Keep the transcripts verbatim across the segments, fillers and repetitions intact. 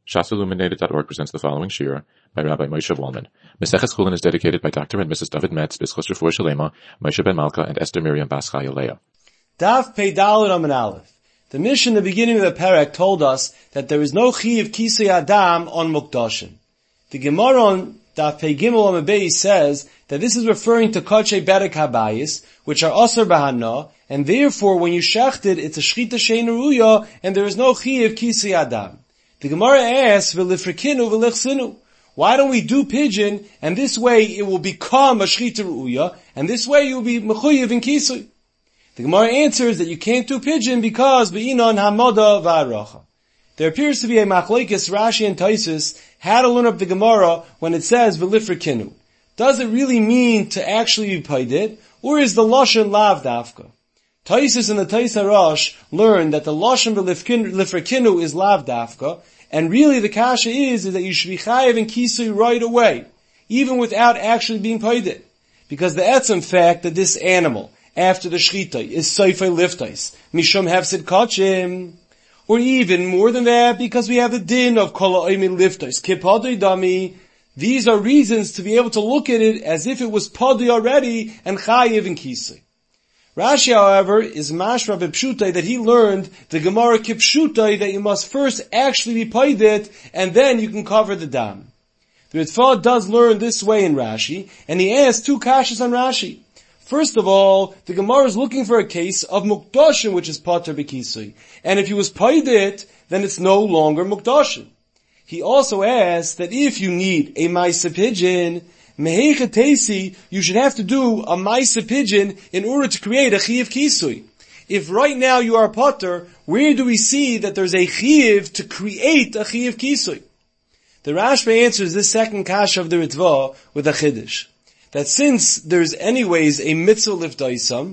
Shas Illuminated dot org presents the following shir by Rabbi Moshe Wallman. Meseches Chulin is dedicated by Doctor and Missus David Metz, B'schus Refuah Shalema, Moshe Ben Malka, and Esther Miriam Bas Chaya Leah. Daf Pei Daled Amud Aleph. The Mishnah in the beginning of the parak told us that there is no chiyuv kisei adam on mukdashim. The Gemara on Daf Pei Gimel Amud Beis says that this is referring to kachei berek habayis, which are asur b'hana, and therefore when you shechted, it's a shchita shein ruya, and there is no chiyuv kisei adam. The Gemara asks, "V'lifrekinu v'lichsinu." Why don't we do pigeon, and this way it will become a shchita ruya, and this way you will be mechuyev in kisui? The Gemara answers that you can't do pigeon because be'inon hamada v'aracha. There appears to be a machlokes Rashi and Taisus how to learn up the Gemara when it says v'lifrekinu. Does it really mean to actually be paided, or is the lashon lav dafka? Taisus and the Tais Harash learn that the lashon v'lifrekinu is lav dafka, and really the kasha is, is that you should be chayev in kisui right away, even without actually being paided. Because the etzem fact that this animal, after the shchita, is seifei liftais, mishum hefsid kachim, or even more than that, because we have the din of kol ha'omer liftais, kipadei dami. These are reasons to be able to look at it as if it was padei already and chayev in kisui. Rashi, however, is mashra v'pshutai that he learned the Gemara kipshutai that you must first actually be paided and then you can cover the dam. The Ritva does learn this way in Rashi, and he asks two kashas on Rashi. First of all, the Gemara is looking for a case of mukdashim, which is pater b'kisui, and if he was paided, then it's no longer mukdashim. He also asks that if you need a maisa pigeon, Mehechatesi, you should have to do a maisa pigeon in order to create a chiyuv kisui. If right now you are potter, where do we see that there's a chiyuv to create a chiyuv kisui? The Rashba answers this second kasha of the Ritva with a chiddush. That since there's anyways a mitzvah lifdaisam,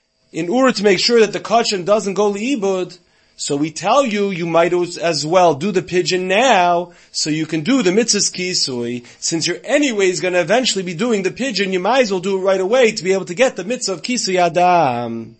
in order to make sure that the kachem doesn't go liibud, so we tell you, you might as well do the pigeon now, so you can do the mitzvahs kisui. Since you're anyways going to eventually be doing the pigeon, you might as well do it right away to be able to get the mitzvah of kisui adam.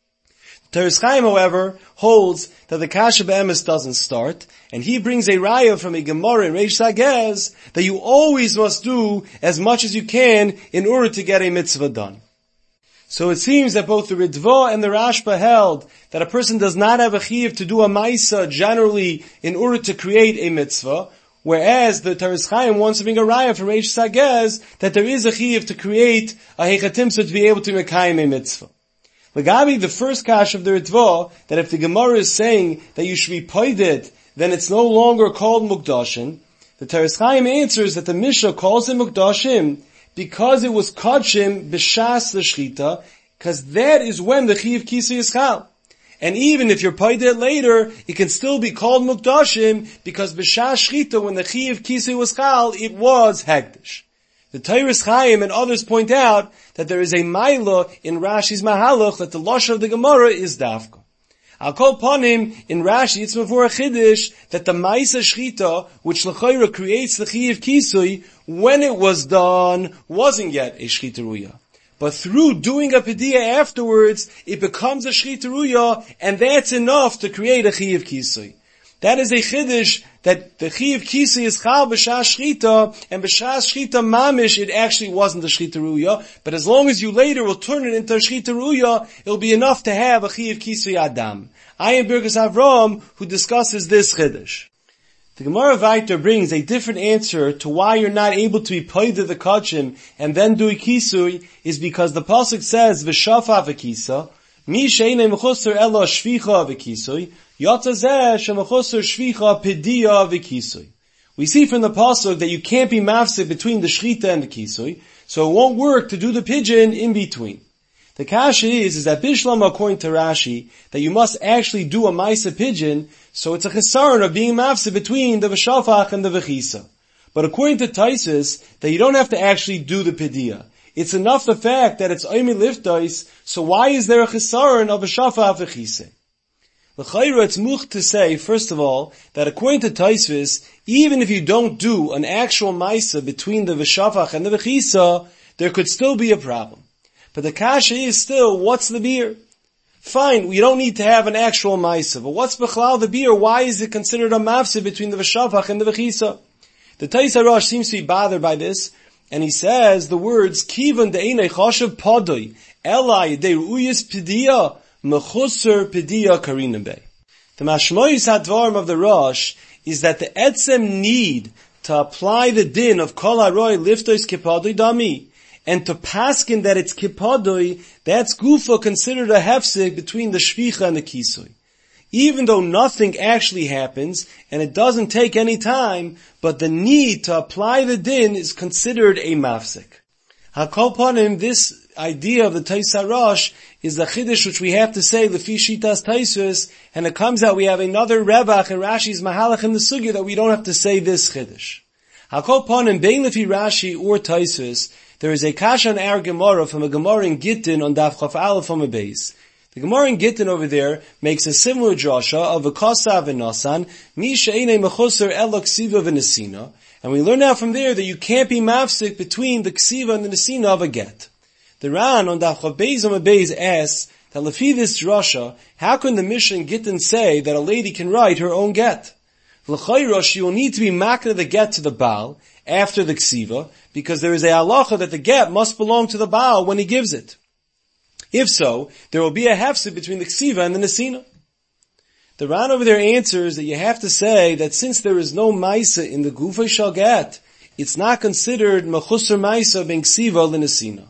Teres Chaim, however, holds that the kasha be'emes doesn't start, and he brings a raya from a Gemara in Reish Sagez that you always must do as much as you can in order to get a mitzvah done. So it seems that both the Ritva and the Rashba held that a person does not have a chiyuv to do a maisa generally in order to create a mitzvah, whereas the Teres Chaim wants to bring a raya from Reish Sagez that there is a chiyuv to create a hechatimsa to be able to mekayim a mitzvah. Lagabi, the first kash of the Ritva, that if the Gemara is saying that you should be paided, then it's no longer called mukdashim, the Teres Chaim answers that the Mishnah calls it mukdashim because it was kachim b'shas l'shchita, because that is when the chiyuv kisui is chal. And even if you're paided later, it can still be called mukdashim because b'shas shchita, when the chiyuv kisui was chal, it was hekdesh. The Teres Chaim and others point out that there is a maila in Rashi's mahalach that the lashon of the Gemara is dafka. I'll call upon him in Rashi, it's before a chiddush, that the maisa shchita, which l'chayra creates the chiyuv kisui, when it was done, wasn't yet a shchita ruya. But through doing a pediyah afterwards, it becomes a shchita ruya, and that's enough to create a chiyuv kisui. That is a chiddush that the chiyuv kisui is chal b'shas shchita, and b'shas shchita mamish, it actually wasn't a shchita ruya, but as long as you later will turn it into a shchita ruya, it'll be enough to have a chiyuv kisui adam. I am Birkus Avram, who discusses this chiddush. The Gemara Vayter brings a different answer to why you're not able to be paided the kachim and then do a kisui, is because the pasuk says v'shafa v'kisa, mi she'enei mechusar ela shvicha v'kisui, yotza zeh shemechusar shvicha pediyah v'kisui. We see from the pasuk that you can't be mafsik between the shchita and the kisui, so it won't work to do the pigeon in between. The kasha is, is that Bishlam, according to Rashi, that you must actually do a maisa pigeon, so it's a chesaron of being mafsik between the v'shafach and the v'chisa. But according to Taisus, that you don't have to actually do the pediyah. It's enough the fact that it's oimi liftais, so why is there a chesaron of v'shafach v'chisa? L'chayra, it's much to say, first of all, that according to Taisus, even if you don't do an actual maisa between the v'shafach and the v'chisa, there could still be a problem. But the kasha is still, what's the beer? fine, we don't need to have an actual Maisa. But what's Bechlal the beer? Why is it considered a Mafsid between the V'shavach and the V'chisa? The Tais HaRosh seems to be bothered by this, and he says the words, Kivan de'enei choshev podoi, elai de'ru'yis pediya, mechusser pediya karinim bey. The Mashmoyis HaDvarim of the Rosh is that the etzem need to apply the din of kol haroy liftois kipadoi dami, and to paskin that it's kipadoi, that's gufa considered a hefsek between the shvicha and the kisui. Even though nothing actually happens, and it doesn't take any time, but the need to apply the din is considered a mafsek. Hakol panim, this idea of the Tais HaRosh is the chiddush which we have to say lefi shitas Taisus, and it comes out we have another rebach in Rashi's mahalach in the sugya that we don't have to say this chiddush. Hakol panim, bein lefi Rashi or Taisus, there is a kasha in our Gemara from a Gemara in Gittin on Daf Chaf Aleph on a base. The Gemara in Gittin over there makes a similar drasha of a kosav and nasan, mi she'enei mechusar elo ksiva v'nesina, and we learn now from there that you can't be mafsik between the ksiva and the nesina of a get. The Ran on Daf Chaf Beis on a base asks that lefi this drasha, how can the Mishnah in Gittin say that a lady can write her own get? L'chayra, she will need to be makna the get to the Baal after the ksiva, because there is a halacha that the get must belong to the Baal when he gives it. If so, there will be a hefsek between the ksiva and the nesina. The Ran over there answers that you have to say that since there is no maisa in the gufay shal get, it's not considered mechusar maisa ben ksiva l'nesina.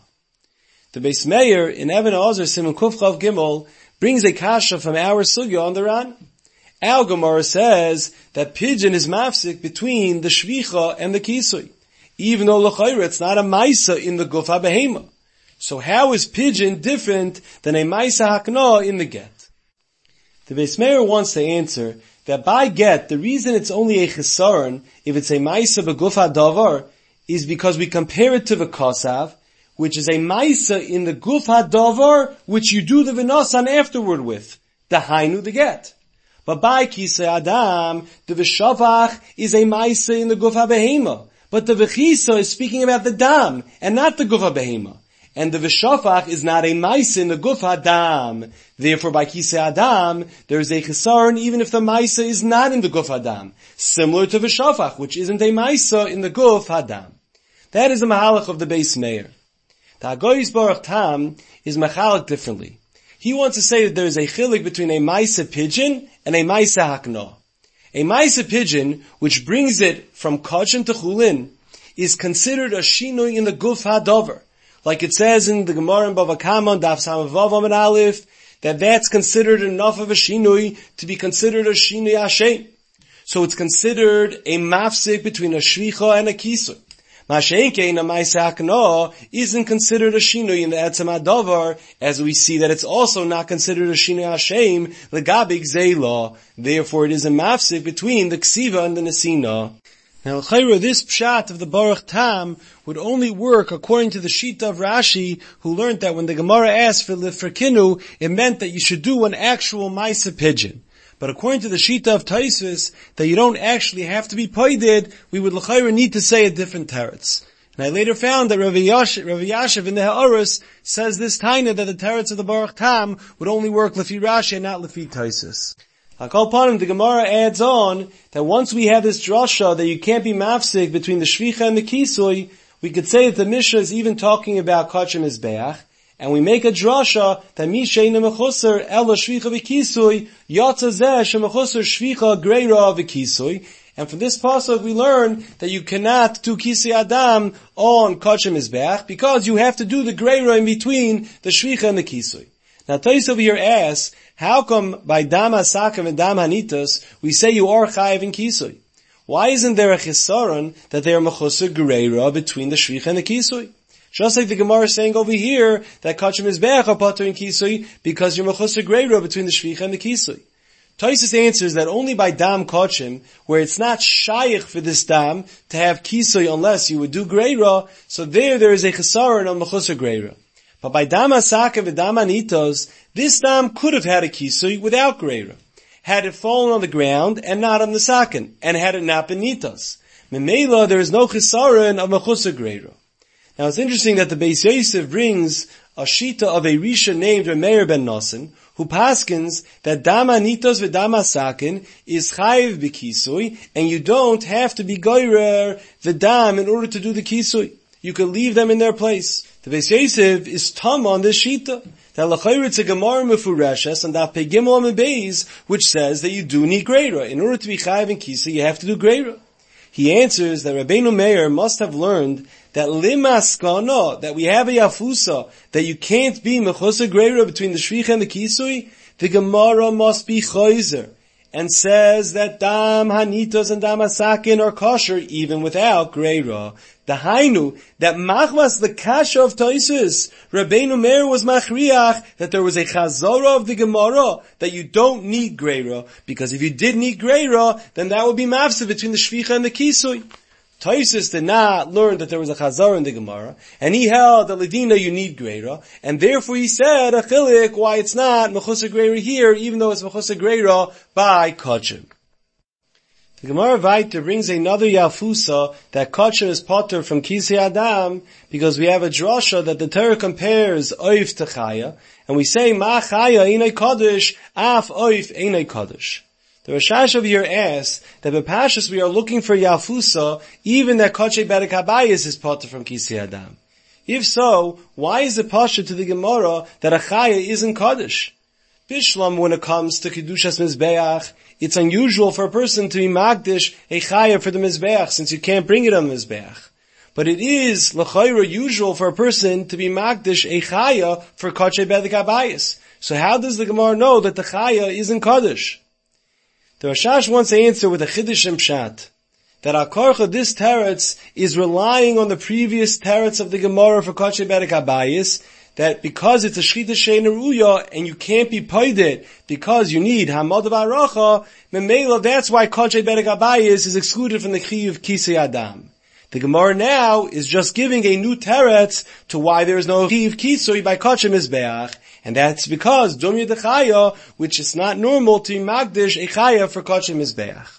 The Beis Meir in Even HaOzer Siman Kuf Chav Gimel brings a kasha from our sugya on the Ran. Our Gemara says that pigeon is mafsik between the shvicha and the kisui, even though l'chayra it's not a maisa in the guf ha-behema. So how is pigeon different than a maisa hakna in the get? The Beis Meir wants to answer that by get, the reason it's only a chesaron if it's a maisa beguf ha-davar is because we compare it to the kosav, which is a maisa in the guf ha-davar, which you do the v'nasan afterward with, the hainu, the get. But by kisei adam, the v'shavach is a maisa in the guf ha-behema, but the v'chisa is speaking about the dam, and not the guf ha-behema. And the v'shafach is not a maisa in the guf hadam. Therefore, by kisei adam, there is a chesaron even if the maisa is not in the guf hadam, similar to v'shafach, which isn't a maisa in the guf hadam. That is the mahalach of the Beis Meir. The Hagoyis Baruch Tam is machalach differently. He wants to say that there is a chilik between a maisa pigeon and a maisa hakna. A maisa pigeon, which brings it from kachin to chulin, is considered a shinui in the guf hadavar. Like it says in the Gemara in Bava Kama, Daf Samavav Amid Aleph, that that's considered enough of a shinui to be considered a shinui Hashem. So it's considered a mafsik between a shvicha and a kisui. Mashenke in a Maisa Hakna isn't considered a shinui in the Etzem Adavar, as we see that it's also not considered a shinui Hashem, Legabig Zayla. Therefore it is a mafsik between the ksiva and the nesina. Now, Chayra, this pshat of the Baruch Tam would only work according to the Shita of Rashi, who learned that when the Gemara asked for Lifrakinu, it meant that you should do an actual Maisa pigeon. But according to the Shita of Taisus, that you don't actually have to be paided, we would L'chayra need to say a different teretz. And I later found that Rav Yashiv, Rav Yashiv in the Ha'aros says this taina that the teretz of the Baruch Tam would only work Lefi Rashi and not Lefi Taisus. Hakol panim, the Gemara adds on that once we have this drasha that you can't be mafsik between the shvicha and the kisui, we could say that the Mishnah is even talking about kachem mizbeach, and we make a drasha that mi sheina mechusar ela shvicha v'kisui yatza zeh shemechusar shvicha greira v'kisui. And from this pasuk we learn that you cannot do kisei adam on kachem mizbeach because you have to do the greira in between the shvicha and the kisui. Now Tais over here asks, how come by dam hasakim and dam hanitas we say you are chayiv in kisui? Why isn't there a chisaron that they are mechusar gereira between the shvicha and the kisui? Just like the Gemara is saying over here that kachem mizbeach are patur in kisui because you're mechusar gereira between the shvicha and the kisui. Taisus answers that only by dam kachem, where it's not shayich for this dam to have kisui unless you would do gereira, so there there is a chisaron on mechusar gereira. But by dam hasakim and dam hanitas, this dam could have had a kisui without greira, had it fallen on the ground and not on the sakin, and had it not been nitas. Memela, there is no chisaron of mechusar greira. Now it's interesting that the Beis Yosef brings a shita of a Risha named Meir ben Nasan, who paskins that dam anitos v'dam asakin is chayiv b'kisui, and you don't have to be goyrer v'dam in order to do the kisui. You can leave them in their place. The Beis Yosef is tam on this shita. That l'chayr it's a gemara mefureshes and that pegimol mebeis, which says that you do need greira. In order to be chayiv in kisui, you have to do greira. He answers that Rabbeinu Meir must have learned that limaskana, that we have a yafusa, that you can't be mechusa greira between the shricha and the kisui. The Gemara must be chayzer, and says that dam hanitos and dam asakin are kosher even without greira. The hainu, that machmas the kasha of Taisus, Rabbeinu Meir was machriach that there was a chazara of the Gemara that you don't need greira, because if you did need greira, then that would be mafsa between the shvicha and the kisui. Taisus did not learn that there was a chazara in the Gemara, and he held that Ladina you need greira, and therefore he said a chilik why it's not mechusa greira here, even though it's mechusa greira by kachim. The Gemara Vayter brings another yafusa that kachim is potter from kisei adam, because we have a drasha that the Torah compares oif to chaya, and we say ma chaya einay kaddish, af oif einay kaddish. The Rashash over here asks that in Pashas we are looking for yafusa, even that kachei bedek habayis is potter from kisei adam. If so, why is it pasha to the Gemara that a chaya isn't kaddish? Bishlam, when it comes to Kedushas Mizbeach, it's unusual for a person to be magdish a chaya for the Mizbeach, since you can't bring it on the Mizbeach. But it is, l'chayra, usual for a person to be magdish a chaya for kachei bedek habayis. So how does the Gemara know that the chaya isn't kaddish? The Rashash wants to answer with a chiddush and pshat, that Akarcha, this teretz, is relying on the previous teretz of the Gemara for kachei bedek habayis, that because it's a shchita she'eina ruya and you can't be paided because you need hamad v'aracha, memela, that's why kachei bedek habayis is excluded from the chiyuv kisei adam. The Gemara now is just giving a new teretz to why there is no chiyuv kisui by kachei mizbeach, and that's because dumya dechaya, which is not normal to be magdish a chaya for kachei mizbeach.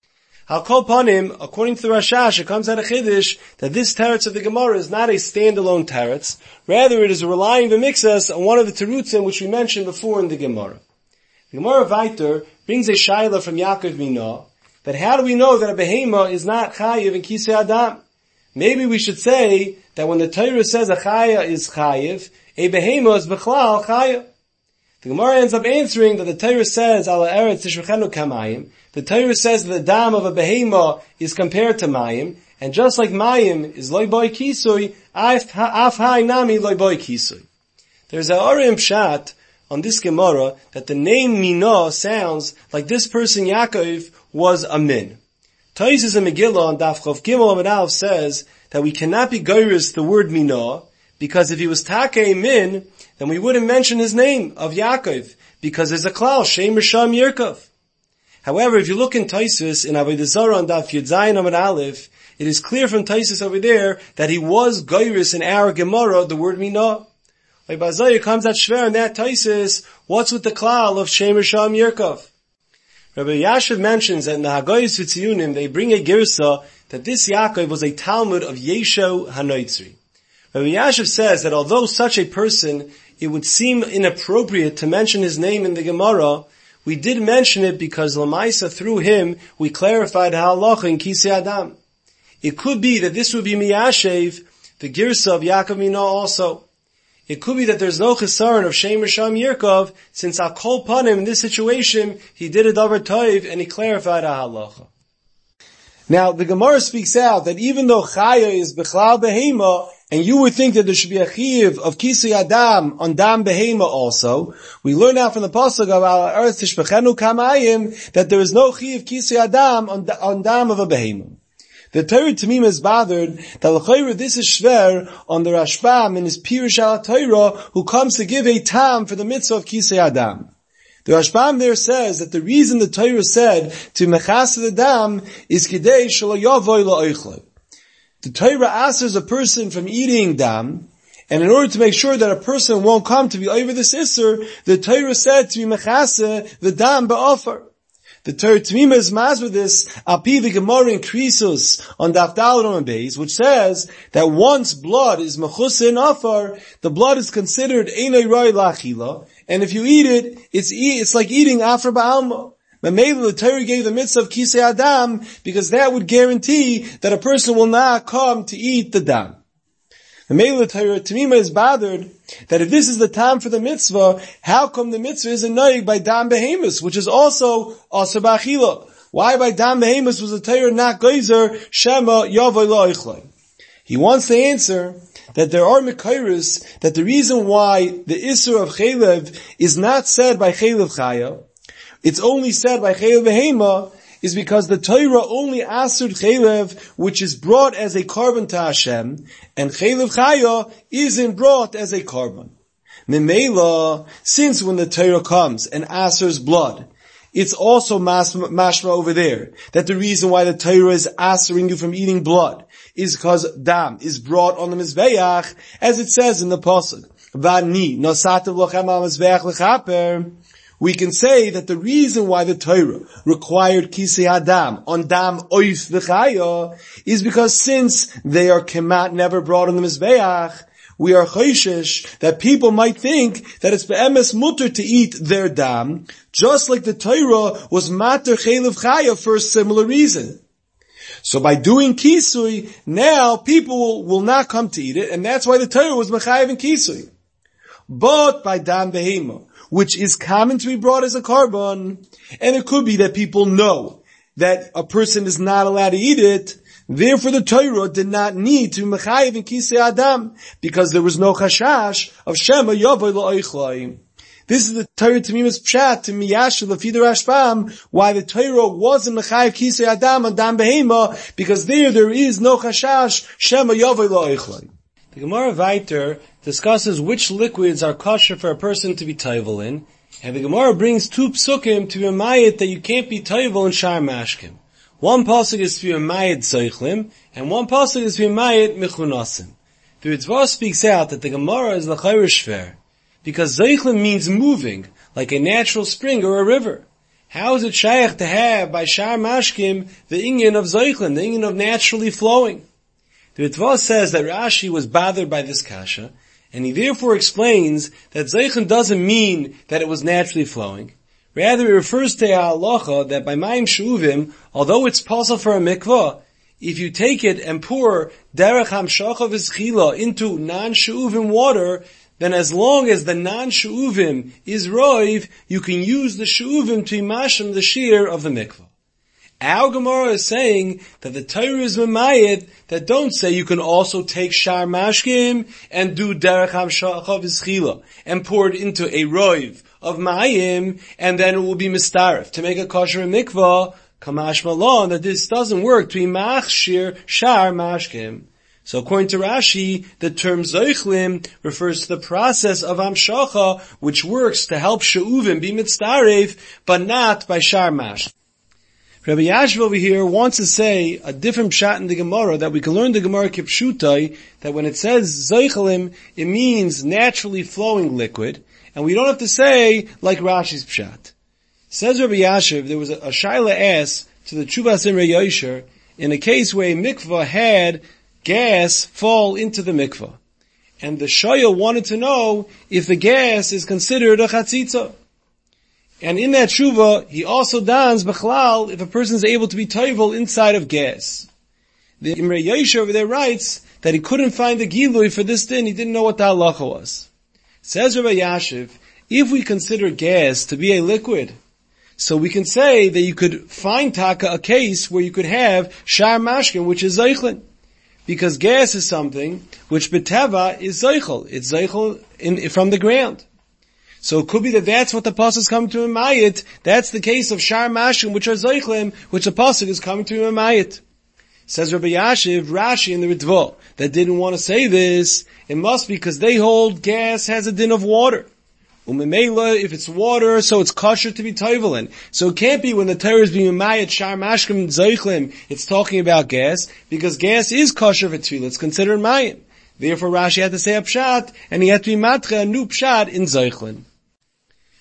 Al kol panim, according to the Rashash, it comes out of Chiddush that this teretz of the Gemara is not a standalone teretz. Rather, it is relying b'mixas on one of the terutzim which we mentioned before in the Gemara. The Gemara Vayter brings a shaila from Yaakov Mina, that how do we know that a behema is not chayiv in kisei adam? Maybe we should say that when the Torah says a chaya is chayiv, a behema is b'chlal chayiv. The Gemara ends up answering that the Torah says, Ala eretz tishvechenu kamayim. The Torah says that the dam of a behema is compared to mayim, and just like mayim is loy boy kisui, af hai nami loy boy kisui. There's a Arim Pshat on this Gemara that the name Mina sounds like this person Yaakov was a min. Taisus and Megillah on Daf Chav Gimel Amud Aleph says that we cannot be goyrus the word Mina, because if he was Takei min, then we wouldn't mention his name of Yaakov, because there's a klal, Shem Risham Yerkov. However, if you look in Taisus, in Avodah Zarah on Daf Yud Zayin Amud Aleph, it is clear from Taisus over there that he was goyrus in our Gemara, the word Mina. Like Bazaya comes at Shver in that Taisus, what's with the klal of Shem Risham Yerkov? Rabbi Yashiv mentions that in the Hagoyis V'tziyunim, they bring a girsa that this Yaakov was a Talmud of Yesho HaNoitzri. Rabbi Yashiv says that although such a person, it would seem inappropriate to mention his name in the Gemara, we did mention it because Lamaisa, through him, we clarified halacha in Kisei Adam. It could be that this would be Miyashev, the Girsa of Yaakov Mina also. It could be that there's no chesaron of Shem Risham Yerkov, since Al Kol Panim, in this situation, he did a davar toiv and he clarified a halacha. Now, the Gemara speaks out that even though Chaya is Bechlal Behema, and you would think that there should be a chiyuv of kisei adam on dam behema also, we learn out from the pasuk of Al Eretz Tishvechenu Kamayim that there is no chiyuv kisei adam on, on dam of a behema. The Torah Tamim is bothered that l'chayra this is shver on the Rashbam in his Pirush al Torah who comes to give a tam for the mitzvah of kisei adam. The Rashbam there says that the reason the Torah said to mechas the dam is kidei shelo yavoy la'oichloi. The Torah asks a person from eating dam, and in order to make sure that a person won't come to be over this isser, the Torah said to be mechase the dam ba'ofar. The Torah T'mima is maz with this, api the Gemara in Krisus on Daf Daled Amud Beis, which says that once blood is mechusah in afar, the blood is considered einay roi lachila, and if you eat it, it's e- it's like eating afar ba'alma. Mamela, the Torah gave the mitzvah of kisei adam, because that would guarantee that a person will not come to eat the dam. Mamela, the Torah T'mima is bothered that if this is the time for the mitzvah, how come the mitzvah is a noig by dam behemus, which is also asur b'achila? Why by dam behemus was the Torah not geyser shema yavoy lo'ichloi? He wants to answer that there are mekayros, that the reason why the isur of chaylev is not said by chaylev chaya, it's only said by chaylev behema, is because the Torah only asud chaylev, which is brought as a korban to Hashem, and chaylev chaya isn't brought as a korban. Memela, since when the Torah comes and asurs blood, it's also mas- mashma over there, that the reason why the Torah is asuring you from eating blood is because dam is brought on the mizbeach, as it says in the pasuk, Vani nosativ lochem al mizbeach lechaper. We can say that the reason why the Torah required kisei adam on dam oif v'chaya is because since they are kemat never brought on the mizbeach, we are choishish that people might think that it's be'emes mutter to eat their dam, just like the Torah was mater chaylev chaya for a similar reason. So by doing kisui, now people will, will not come to eat it, and that's why the Torah was mechayev in kisui. But by dam behema, which is common to be brought as a korban, and it could be that people know that a person is not allowed to eat it, therefore the Torah did not need to be mechayev in kisei adam, because there was no chashash of shema yavoy lo'ichloi. This is the Torah T'mima's pshat to miyashu lefi the Rashbam, why the Torah wasn't mechayev kisei adam on dam behema, because there there is no chashash shema yavoy lo'ichloi. The Gemara Vayter discusses which liquids are kosher for a person to be toivel in, and the Gemara brings two psukim to remind it that you can't be toivel in shar mashkim. One pasuk is to remayit zeichlim, and one pasuk is to remayit mechunasim. The Ritva speaks out that the Gemara is l'chayr shver, because zeichlim means moving, like a natural spring or a river. How is it shaykh to have by shar mashkim the inyan of zeichlim, the inyan of naturally flowing? The Ritva says that Rashi was bothered by this kasha, and he therefore explains that zeichlim doesn't mean that it was naturally flowing. Rather, it refers to a halacha that by mayim she'uvim, although it's possible for a mikvah, if you take it and pour derech hamshacha v'zchila into non-she'uvim water, then as long as the non-she'uvim is roiv, you can use the she'uvim to imashim the shear of the mikvah. Our Gemara is saying that the Torah is memayit that don't say you can also take shar mashkim and do derech hamshacha v'zchila and pour it into a roiv of mayim, and then it will be mistarif. To make a kosher mikvah, kamash malon, that this doesn't work to be machshir shar mashkim. So according to Rashi, the term zeichlim refers to the process of hamshacha, which works to help she'uvim be mitzaref, but not by shar mashkim. Rabbi Yashiv over here wants to say a different pshat in the Gemara, that we can learn the Gemara kipshutai, that when it says zeichlim, it means naturally flowing liquid, and we don't have to say like Rashi's pshat. Says Rabbi Yashiv, there was a, a shaila asked to the Tshuvas Imrei Yosher in a case where a mikvah had gas fall into the mikvah, and the shayla wanted to know if the gas is considered a chatzitza. And in that tshuva, he also dons b'chlal if a person is able to be toivel inside of gas. The Imrei Yosher over there writes that he couldn't find the gilui for this din, he didn't know what the halacha was. Says Rabbi Yashiv, if we consider gas to be a liquid, so we can say that you could find taka a case where you could have shar mashkin, which is zeichlin. Because gas is something which beteva is zeichel. It's zeichel in, from the ground. So it could be that that's what the pasuk is coming to in Mayit. That's the case of shar mashkin, which are zeichlim, which the pasuk is coming to in Mayit. Says Rabbi Yashiv, Rashi and the Ritva, that didn't want to say this, it must be because they hold gas has a din of water. Umemela, if it's water, so it's kosher to be toivelin. So it can't be when the Torah is being mayat shar mashkim zeichlim, it's talking about gas, because gas is kosher for tefillah, it's considered mayat. Therefore Rashi had to say a pshat, and he had to be matre a new pshat in zeichlim.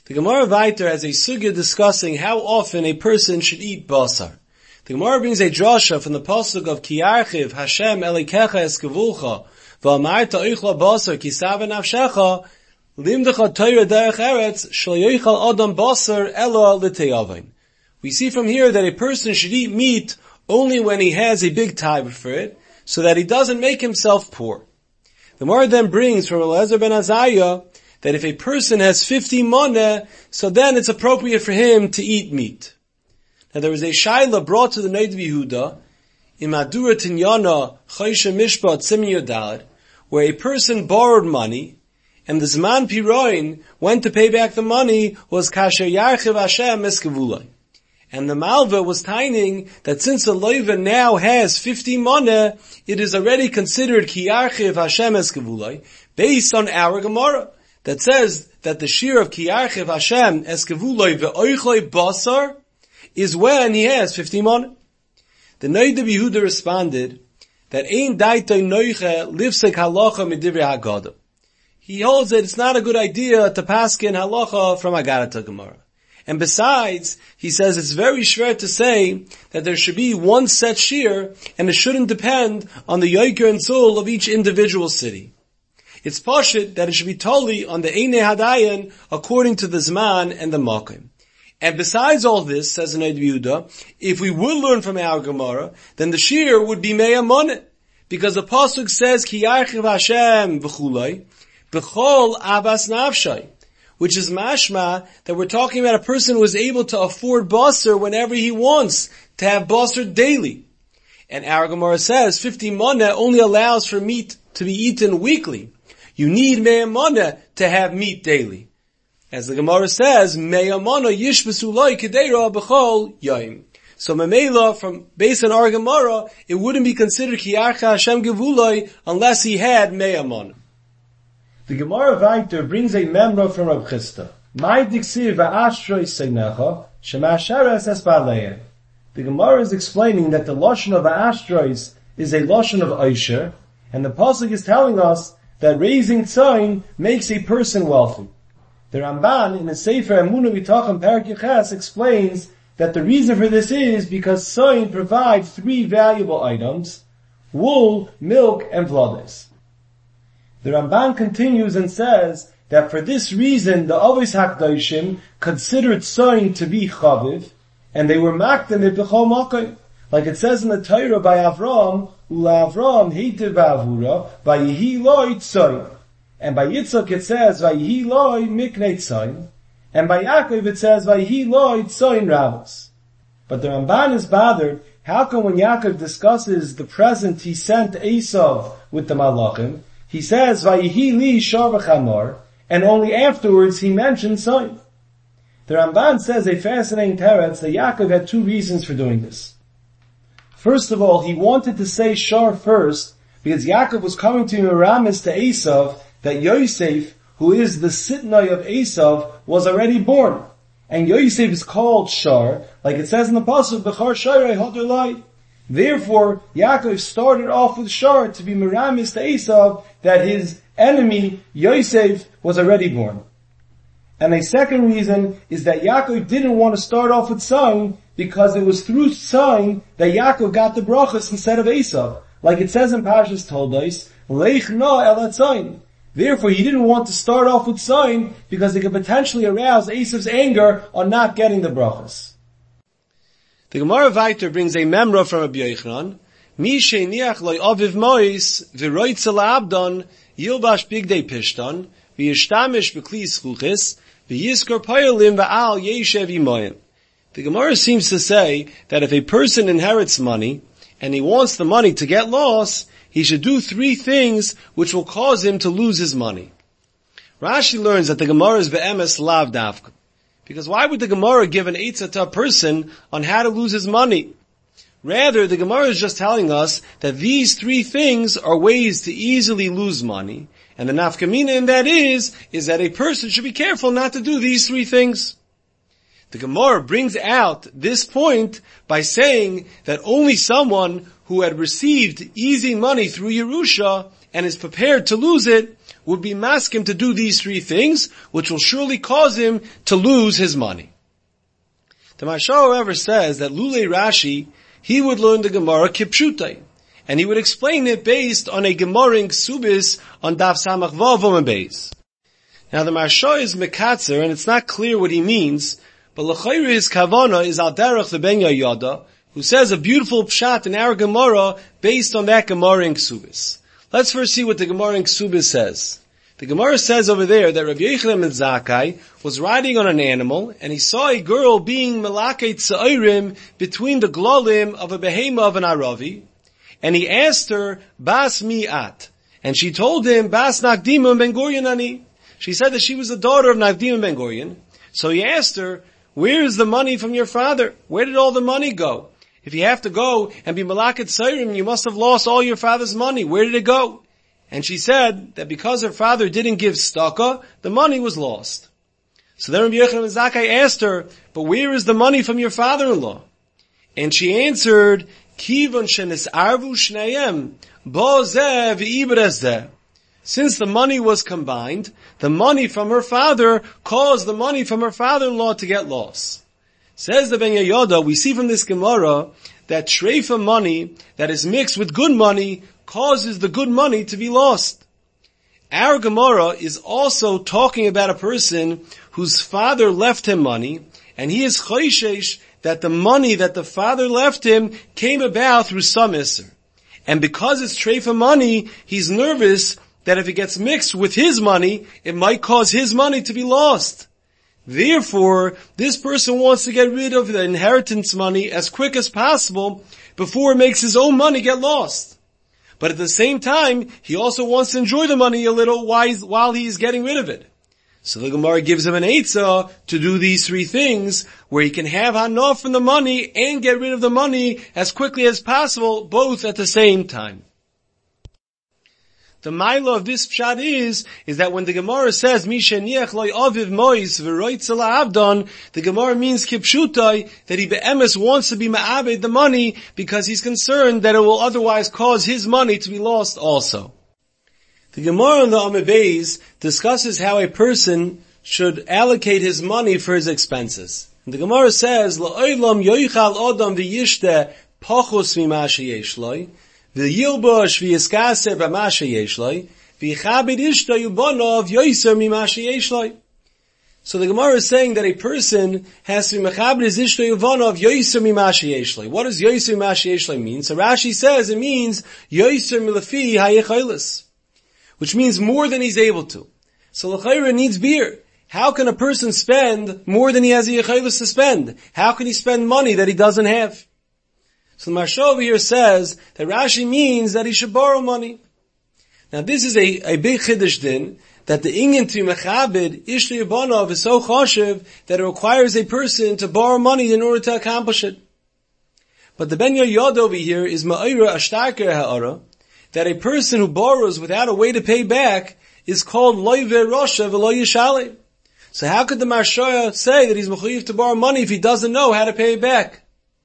The Gemara Vayter has a sugya discussing how often a person should eat basar. The Gemara brings a drasha from the pasuk of Ki Yarchiv Hashem Elikecha Eskevulcha V'amarta Oichla Basar Ki Sava Nafshecha Limdecha Torah Derech Eretz Shel Yoichal Adam Basar Ela L'Teyavin. We see from here that a person should eat meat only when he has a big taiva for it, so that he doesn't make himself poor. The Gemara then brings from Eliezer ben Azariah that if a person has fifty moneh, so then it's appropriate for him to eat meat. Now there was a shaila brought to the Noid Yehuda, in Madura Tinyana Chaysha Mishpat Simin Yodalad, where a person borrowed money, and the Zman Piroin went to pay back the money, was Kasher Yarchiv Hashem Eskevulai. And the Malva was tining that since the Loiva now has fifty moneh, it is already considered Ki Yarchiv Hashem Eskevulai, based on our Gemara, that says that the shear of Ki Yarchiv Hashem Eskevulai Ve'oichloi Basar is when he has fifty money. The Noid Yehuda responded that Ein Daitoi Noiche Livsek Halacha Midivrei Haggadah. He holds that it's not a good idea to paskin halacha from Haggadah Gemara. And besides, he says it's very shver to say that there should be one set shear and it shouldn't depend on the yoiker and tzul of each individual city. It's pashut that it should be totally on the Einei Hadayan according to the Zman and the Makim. And besides all this, says the Noid Yehuda, if we would learn from our Gemara, then the shear would be Me'ah Moneh. Because the Pasuk says, Ki Yarchiv Hashem v'chulai, b'chol avas nafshay, which is mashma that we're talking about a person who is able to afford basar whenever he wants, to have basar daily. And our Gemara says, fifty moneh only allows for meat to be eaten weekly. You need Me'ah Moneh to have meat daily. As the Gemara says, Me'ah Moneh yishbesu loy kedeira b'chol yaim. So Memela, from based on our Gemara, it wouldn't be considered Ki Yarchiv Hashem Gevulai unless he had Me'ah Moneh. The Gemara Vayter brings a memra from Rav Chisda. My diksiv va'ashroi seinecha shemasheres es ba'aleim. The Gemara is explaining that the lashon of va'ashrois is a lashon of Aisher, and the pasuk is telling us that raising tzayin makes a person wealthy. The Ramban in the Sefer Emunah B'Tachon Perek Yeches explains that the reason for this is because tzayin provide three valuable items: wool, milk, and vlades. The Ramban continues and says that for this reason the Avos HaKadoshim considered tzayin to be chaviv, and they were makdim it b'chol makom. Like it says in the Torah by Avram, Ula Avram heitiv v'avura, vayihi loy tzayin. And by Yitzchak it says, vayihi loy miknei tzayin. And by Yaakov it says, vayihi loy tzayin ravos. But the Ramban is bothered, how come when Yaakov discusses the present he sent Esav with the Malachim, he says, vayihi li shar v'chamor, and only afterwards he mentions tzayin. The Ramban says a fascinating teretz that Yaakov had two reasons for doing this. First of all, he wanted to say shar first, because Yaakov was coming to Miramis to Esav, that Yosef, who is the sitnai of Esav, was already born. And Yosef is called Shar, like it says in the Pasuk, B'char Shayrei Hadar Lai. Therefore, Yaakov started off with Shar to be Miramis to Esav, that his enemy, Yosef, was already born. And a second reason is that Yaakov didn't want to start off with tzayin, because it was through tzayin that Yaakov got the brachas instead of Esav. Like it says in Parshas Toldos, Leich na el tzayin. Therefore, he didn't want to start off with tzayin because it could potentially arouse Esav's anger on not getting the brachas. The Gemara Vayter brings a memra from Rabbi Yochanan. Mi sheiniach loy aviv mois v'roitzel abdon yilbash bigdei pishton v'yishtamish b'kli schuchis v'yiskor payolim v'al yeshev imoyim. The Gemara seems to say that if a person inherits money and he wants the money to get lost, he should do three things which will cause him to lose his money. Rashi learns that the Gemara is be'emes lav davka. Because why would the Gemara give an eitzah to a person on how to lose his money? Rather, the Gemara is just telling us that these three things are ways to easily lose money. And the nafkamina in that is, is that a person should be careful not to do these three things. The Gemara brings out this point by saying that only someone who had received easy money through Yerusha and is prepared to lose it would be maskim to do these three things, which will surely cause him to lose his money. The Maharsha, however, says that Lulei Rashi, he would learn the Gemara Kipshutai, and he would explain it based on a Gemara in Ksubis on Daf Samach Vav Amud Beis. Now the Maharsha is Mekatzer, and it's not clear what he means, but l'chayre his kavana is al derech the Ben Yoda, who says a beautiful pshat in our Gemara based on that Gemara in Ksubis. Let's first see what the Gemara in Ksubis says. The Gemara says over there that Rav Yochanan ben Zakkai was riding on an animal, and he saw a girl being melakei tzairim between the glolim of a behema of an Aravi, and he asked her, Bas mi at? And she told him, Bas Nagdimah ben Gurion ani. She said that she was the daughter of Nagdimah ben Gurion. So he asked her, where is the money from your father? Where did all the money go? If you have to go and be malakei tzairim, you must have lost all your father's money. Where did it go? And she said that because her father didn't give tzedakah, the money was lost. So then Rabbi Yochanan ben Zakkai asked her, but where is the money from your father-in-law? And she answered, Kivon shenisarvu shneihem, bo zeh v'ibres zeh. Since the money was combined, the money from her father caused the money from her father-in-law to get lost. Says the Ben Yoda, we see from this Gemara that shreifa money that is mixed with good money causes the good money to be lost. Our Gemara is also talking about a person whose father left him money, and he is choishesh that the money that the father left him came about through some isser. And because it's shreifa money, he's nervous that if it gets mixed with his money, it might cause his money to be lost. Therefore, this person wants to get rid of the inheritance money as quick as possible before it makes his own money get lost. But at the same time, he also wants to enjoy the money a little while he is getting rid of it. So the Gemara gives him an eitzah to do these three things, where he can have hanah from the money and get rid of the money as quickly as possible, both at the same time. The mila of this pshat is, is that when the Gemara says, Misheniach loy aviv mois v'roitz avdon, the Gemara means kipshutai, that he be'emes wants to be ma'abed the money, because he's concerned that it will otherwise cause his money to be lost also. The Gemara on the Amud Beis discusses how a person should allocate his money for his expenses. And the Gemara says, La'olam yoichal adam v'yishte pachos mima sheyesh loy, v'yilbosh v'yiskaser b'ma sheyesh loy, v'yichabed ishto yubonov yoiser mima sheyesh loy. So the Gemara is saying that a person has to be mechabed his ishto yubonov yoiser mima sheyesh loy. What does yoiser mima sheyesh loy mean? So Rashi says it means yoiser milafi hayecholis, which means more than he's able to. So l'chayra needs beer. How can a person spend more than he has a yecholis to spend? How can he spend money that he doesn't have? So the Maharsha over here says that Rashi means that he should borrow money. Now this is a, a big chiddush din, that the inyan to mechabed ishto yibonov is so choshev that it requires a person to borrow money in order to accomplish it. But the Ben Yoda over here is ma'ira ashtarker ha'ara, that a person who borrows without a way to pay back is called loy ve'rosha v'lo yishale. So how could the Maharsha say that he's mechuyev to borrow money if he doesn't know how to pay it back?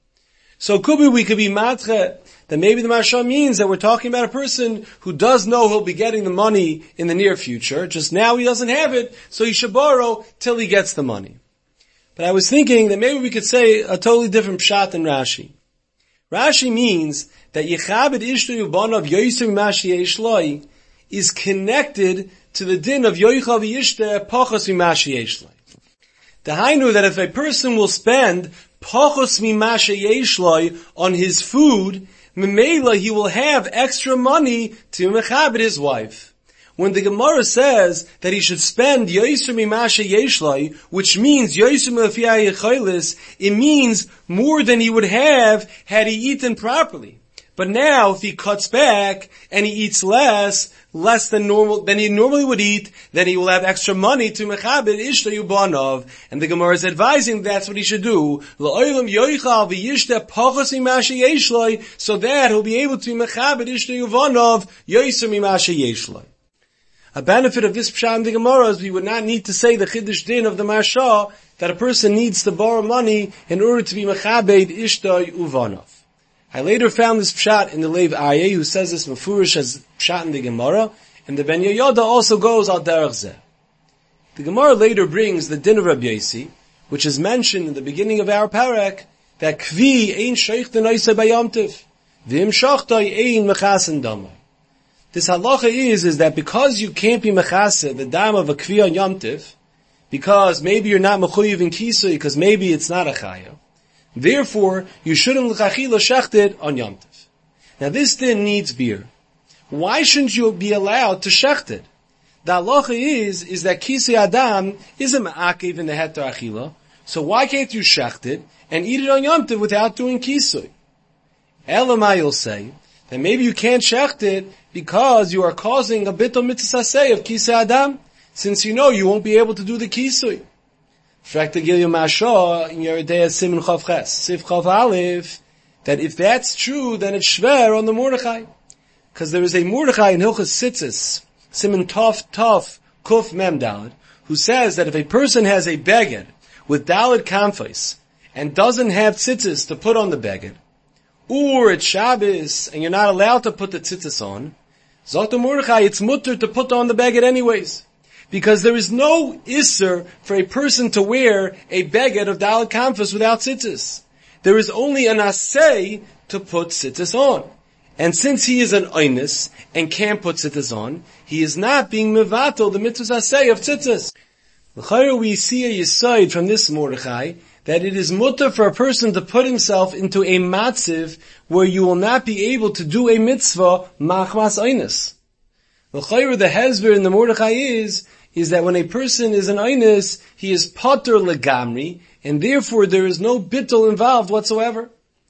So could be, we could be matre, that maybe the Maharsha means that we're talking about a person who does know he'll be getting the money in the near future, just now he doesn't have it, so he should borrow till he gets the money. But I was thinking that maybe we could say a totally different pshat than Rashi. Rashi means that Yechabed Ishto Yubanav Yoiser Mima Sheyesh Lo is connected to the din of Yoichav Yishte Pachos Mima Sheyesh Lo. The hainu that if a person will spend Pachos Mima Sheyesh Lo on his food, Memela he will have extra money to mechabed his wife. When the Gemara says that he should spend Yoiser Mima Sheyesh Lo, which means Yoiser Milafi Hayecholis, it means more than he would have had he eaten properly. But now, if he cuts back and he eats less, less than normal, than he normally would eat, then he will have extra money to mechabed ishta yubanov. And the Gemara is advising that's what he should do. La'olam yoichal v'yishta pachos mima sheyesh lo, so that he'll be able to mechabed ishta yubanov yoiser mima sheyesh lo. A benefit of this pshat in the Gemara is we would not need to say the chiddush din of the Maharsha that a person needs to borrow money in order to be mechabed ishta yubanov. I later found this pshat in the Lev Aryeh, who says this mefurish as pshat in the Gemara, And the Ben Yehoyada also goes al derech zeh. The Gemara later brings the din of Rabbi Yossi, which is mentioned in the beginning of our parak, that kvi ein sheich d'noise bayomtiv, v'im shochtoi ein mechasen damai. This halacha is, is that because you can't be mechase the dam of a kvi on yomtiv, because maybe you're not mechuyev in kisui, because maybe it's not a chaya, therefore you shouldn't l'chachila shecht it on yomtiv. Now this din needs beer. Why shouldn't you be allowed to shecht it? The halacha is, is that kisui adam is a ma'akev in the heter achila, so why can't you shecht it and eat it on yomtiv without doing kisui? Elamai will say that maybe you can't shecht it because you are causing a bit of mitzvah say of kisui adam, since you know you won't be able to do the kisui. Frakta Gilya Masha in Yeridea Siman Chav Ches, Sif Chav Aleph, that if that's true, then it's shver on the Mordechai. Because there is a Mordechai in Hilchas Tzitzis, Siman Tov Tov Kuf Mem Daled, who says that if a person has a beged with Daled Kamfais and doesn't have tzitzis to put on the beged, or it's Shabbos and you're not allowed to put the tzitzis on, Zot Mordechai, it's mutter to put on the beged anyways. Because there is no isser for a person to wear a beged of Daled Kamfais without tzitzis. There is only an asay to put tzitzis on. And since he is an oinus and can't put tzitzis on, he is not being mevatel the mitzvah asay of tzitzis. L'chayr we see a yisoid from this Mordechai that it is mutter for a person to put himself into a matziv where you will not be able to do a mitzvah machmas oinus. L'chayr the hezber in the Mordechai is is that when a person is an oinus, he is potter legamri, and therefore there is no bittul involved whatsoever.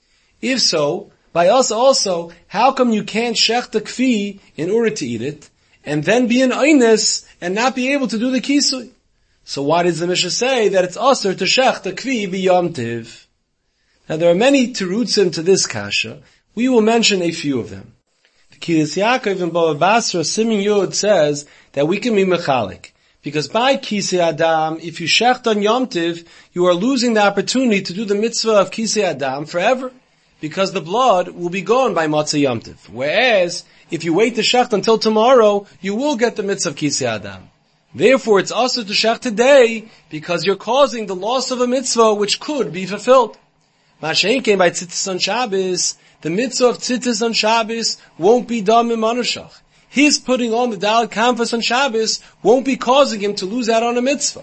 If so, by us also, how come you can't shech the kfi in order to eat it, and then be an oinus and not be able to do the kisui? So why does the Mishnah say that it's usher to shech the kfi b'yom tiv? Now there are many terutzim to this kasha. We will mention a few of them. The Kiryas Yaakov in Bava Basra Simin Yud says that we can be mechalik. Because by kisei adam, if you shecht on Yom Tiv, you are losing the opportunity to do the mitzvah of kisei adam forever. Because the blood will be gone by Matzah Yom Tiv. Whereas, if you wait to shecht until tomorrow, you will get the mitzvah of kisei adam. Therefore, it's also to shecht today, because you're causing the loss of a mitzvah which could be fulfilled. Mashen came by tzitzis on Shabbos, the mitzvah of tzitzis on Shabbos won't be done in Manushach. His putting on the Daled Kamfais on Shabbos won't be causing him to lose out on a mitzvah.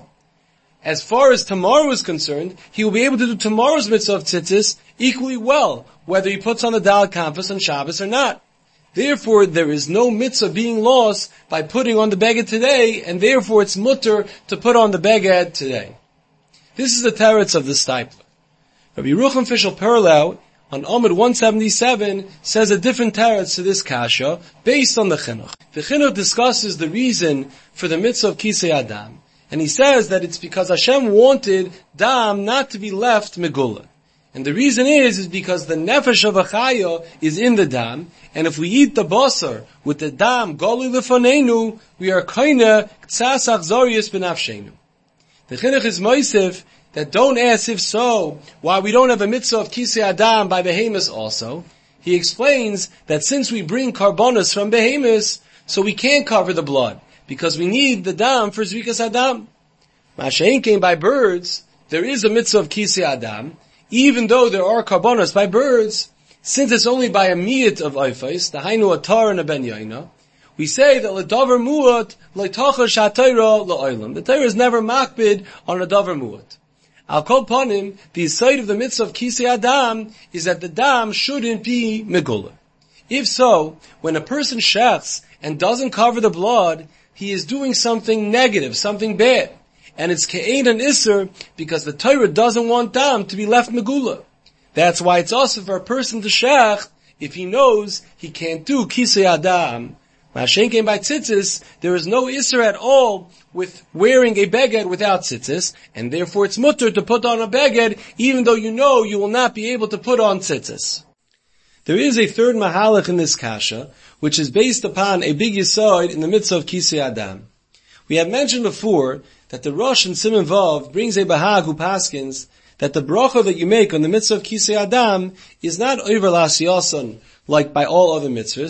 As far as tomorrow is concerned, he will be able to do tomorrow's mitzvah of tzitzis equally well, whether he puts on the Daled Kamfais on Shabbos or not. Therefore, there is no mitzvah being lost by putting on the beged today, and therefore it's mutter to put on the beged today. This is the teretz of the Steipler. Rabbi Yerucham Fishel Perlau on Amud one seventy-seven says a different teretz to this kasha based on the chinuch. The chinuch discusses the reason for the mitzvah of kisei adam, and he says that it's because Hashem wanted dam not to be left megula. And the reason is, is because the nefesh of a chaya is in the dam, and if we eat the basar with the dam goli lefanenu, we are koine ktsas achzorius benafshenu. The chinuch is moisef that don't ask if so, why we don't have a mitzvah of kisei adam by behemoths also. He explains that since we bring karbonos from behemoths, so we can't cover the blood, because we need the dam for zrikas adam. Mashein came by birds, there is a mitzvah of kisei adam, even though there are karbonos by birds, since it's only by a miyat of oifais, the hainu atar and a ben yaina, we say that l'davar muat l'tocha shatayra l'oilam. The Torah is never makbid on a davar muat. Al kol panim, the side of the mitzvah of kisei adam is that the dam shouldn't be megula. If so, when a person shechts and doesn't cover the blood, he is doing something negative, something bad. And it's ke'ein and isser because the Torah doesn't want dam to be left megula. That's why it's also for a person to shecht if he knows he can't do kisei adam. Mashen came by tzitzis, there is no isser at all with wearing a beged without tzitzis, and therefore it's mutter to put on a beged, even though you know you will not be able to put on tzitzis. There is a third mahalach in this kasha, which is based upon a big yesod in the mitzvah of kisei adam. We have mentioned before that the Rosh and Siman Vav brings a bahag who paskins that the bracha that you make on the mitzvah of kisei adam is not over l'asiyasan like by all other mitzvahs.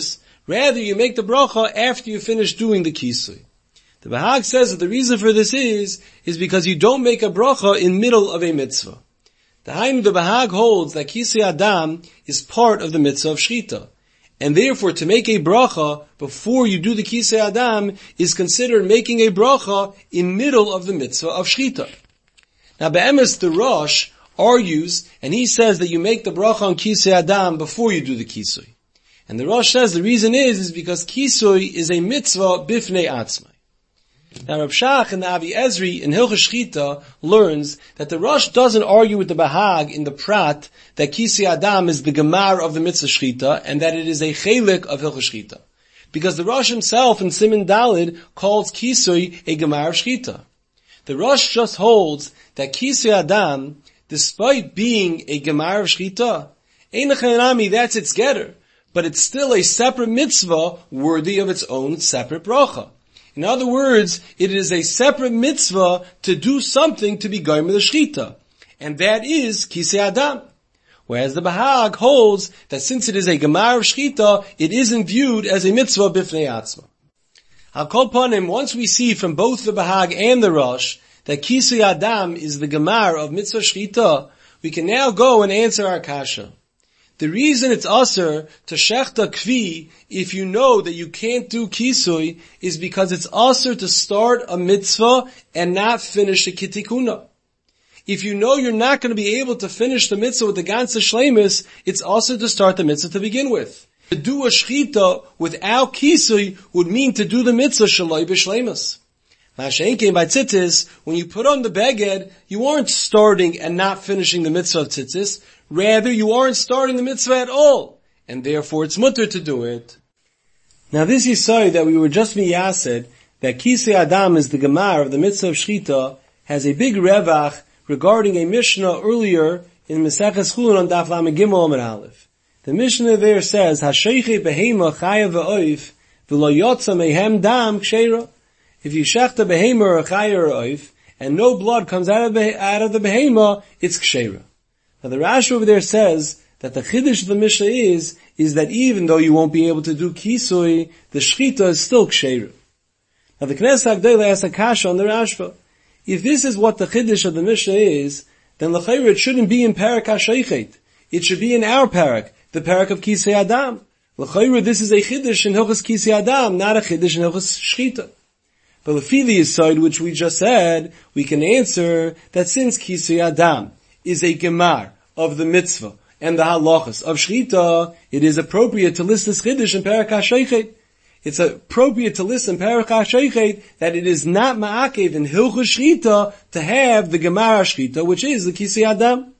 Rather, you make the bracha after you finish doing the kisui. The Bahag says that the reason for this is, is because you don't make a bracha in middle of a mitzvah. The Haim, the Bahag holds that Kisui Adam is part of the mitzvah of Shechita. And therefore, to make a bracha before you do the Kisui Adam is considered making a bracha in middle of the mitzvah of Shechita. Now, Be'emes, the Rosh argues, and he says that you make the bracha on Kisui Adam before you do the Kisui. And the Rosh says the reason is, is because Kisui is a mitzvah bifnei atzmai. Now, Rav Shach and the Avi Ezri in Hilchos Shechita learns that the Rosh doesn't argue with the Bahag in the Prat that Kisui Adam is the Gemar of the Mitzvah Shechita and that it is a Chelik of Hilchos Shechita. Because the Rosh himself in Siman Dalid calls Kisui a Gemar of Shechita. The Rosh just holds that Kisui Adam, despite being a Gemar of Shechita, Ein Lechanami, that's its getter, but it's still a separate mitzvah worthy of its own separate bracha. In other words, it is a separate mitzvah to do something to be goyim the shechita, and that is Kisui Adam. Whereas the Bahag holds that since it is a gemar of shechita, it isn't viewed as a mitzvah bifnei atzma. I'll call upon him once we see from both the Bahag and the Rosh that Kisui Adam is the gemar of mitzvah shechita, we can now go and answer our kasha. The reason it's aser to shechta kvi if you know that you can't do kisui is because it's aser to start a mitzvah and not finish a kitikuna. If you know you're not going to be able to finish the mitzvah with the ganze shleimus, it's aser to start the mitzvah to begin with. To do a shechita without kisui would mean to do the mitzvah shaloi b'shleimus. Masha'en came by tzitzis, when you put on the beged, you aren't starting and not finishing the mitzvah of tzitzis. Rather, you aren't starting the mitzvah at all, and therefore it's mutter to do it. Now this is so that we were just miyased that Kisui Adam is the gemar of the mitzvah of shechita has a big revach regarding a Mishnah earlier in Maseches Chulin on Daf Lamed Gimel Amud Aleph. The Mishnah there says, "Hasheiche behema chaya v'oif v'lo yotza mehem dam ksheira." If you shechta behema or a chaya or oif and no blood comes out of, the, out of the behema, it's ksheira. Now the Rashi over there says that the chiddush of the Mishnah is, is that even though you won't be able to do kisui, the shechita is still ksheira. Now the Knesset HaGdolah asks a kasha on the Rashba. If this is what the chiddush of the Mishnah is, then l'chayra it shouldn't be in Parak HaSheichet. It should be in our Parak, the Parak of Kisui Adam. L'chayra this is a chiddush in Hilchos Kisui Adam, not a chiddush in Hilchos Shechita. But l'fili side, which we just said, we can answer that since Kisui Adam is a gemar of the mitzvah and the halachas of shechita, it is appropriate to list this chiddush in Parak HaSheichet. It's appropriate to list in Parak HaSheichet that it is not ma'akev in hilchos shechita to have the gemar shechita, which is the Kisui Adam.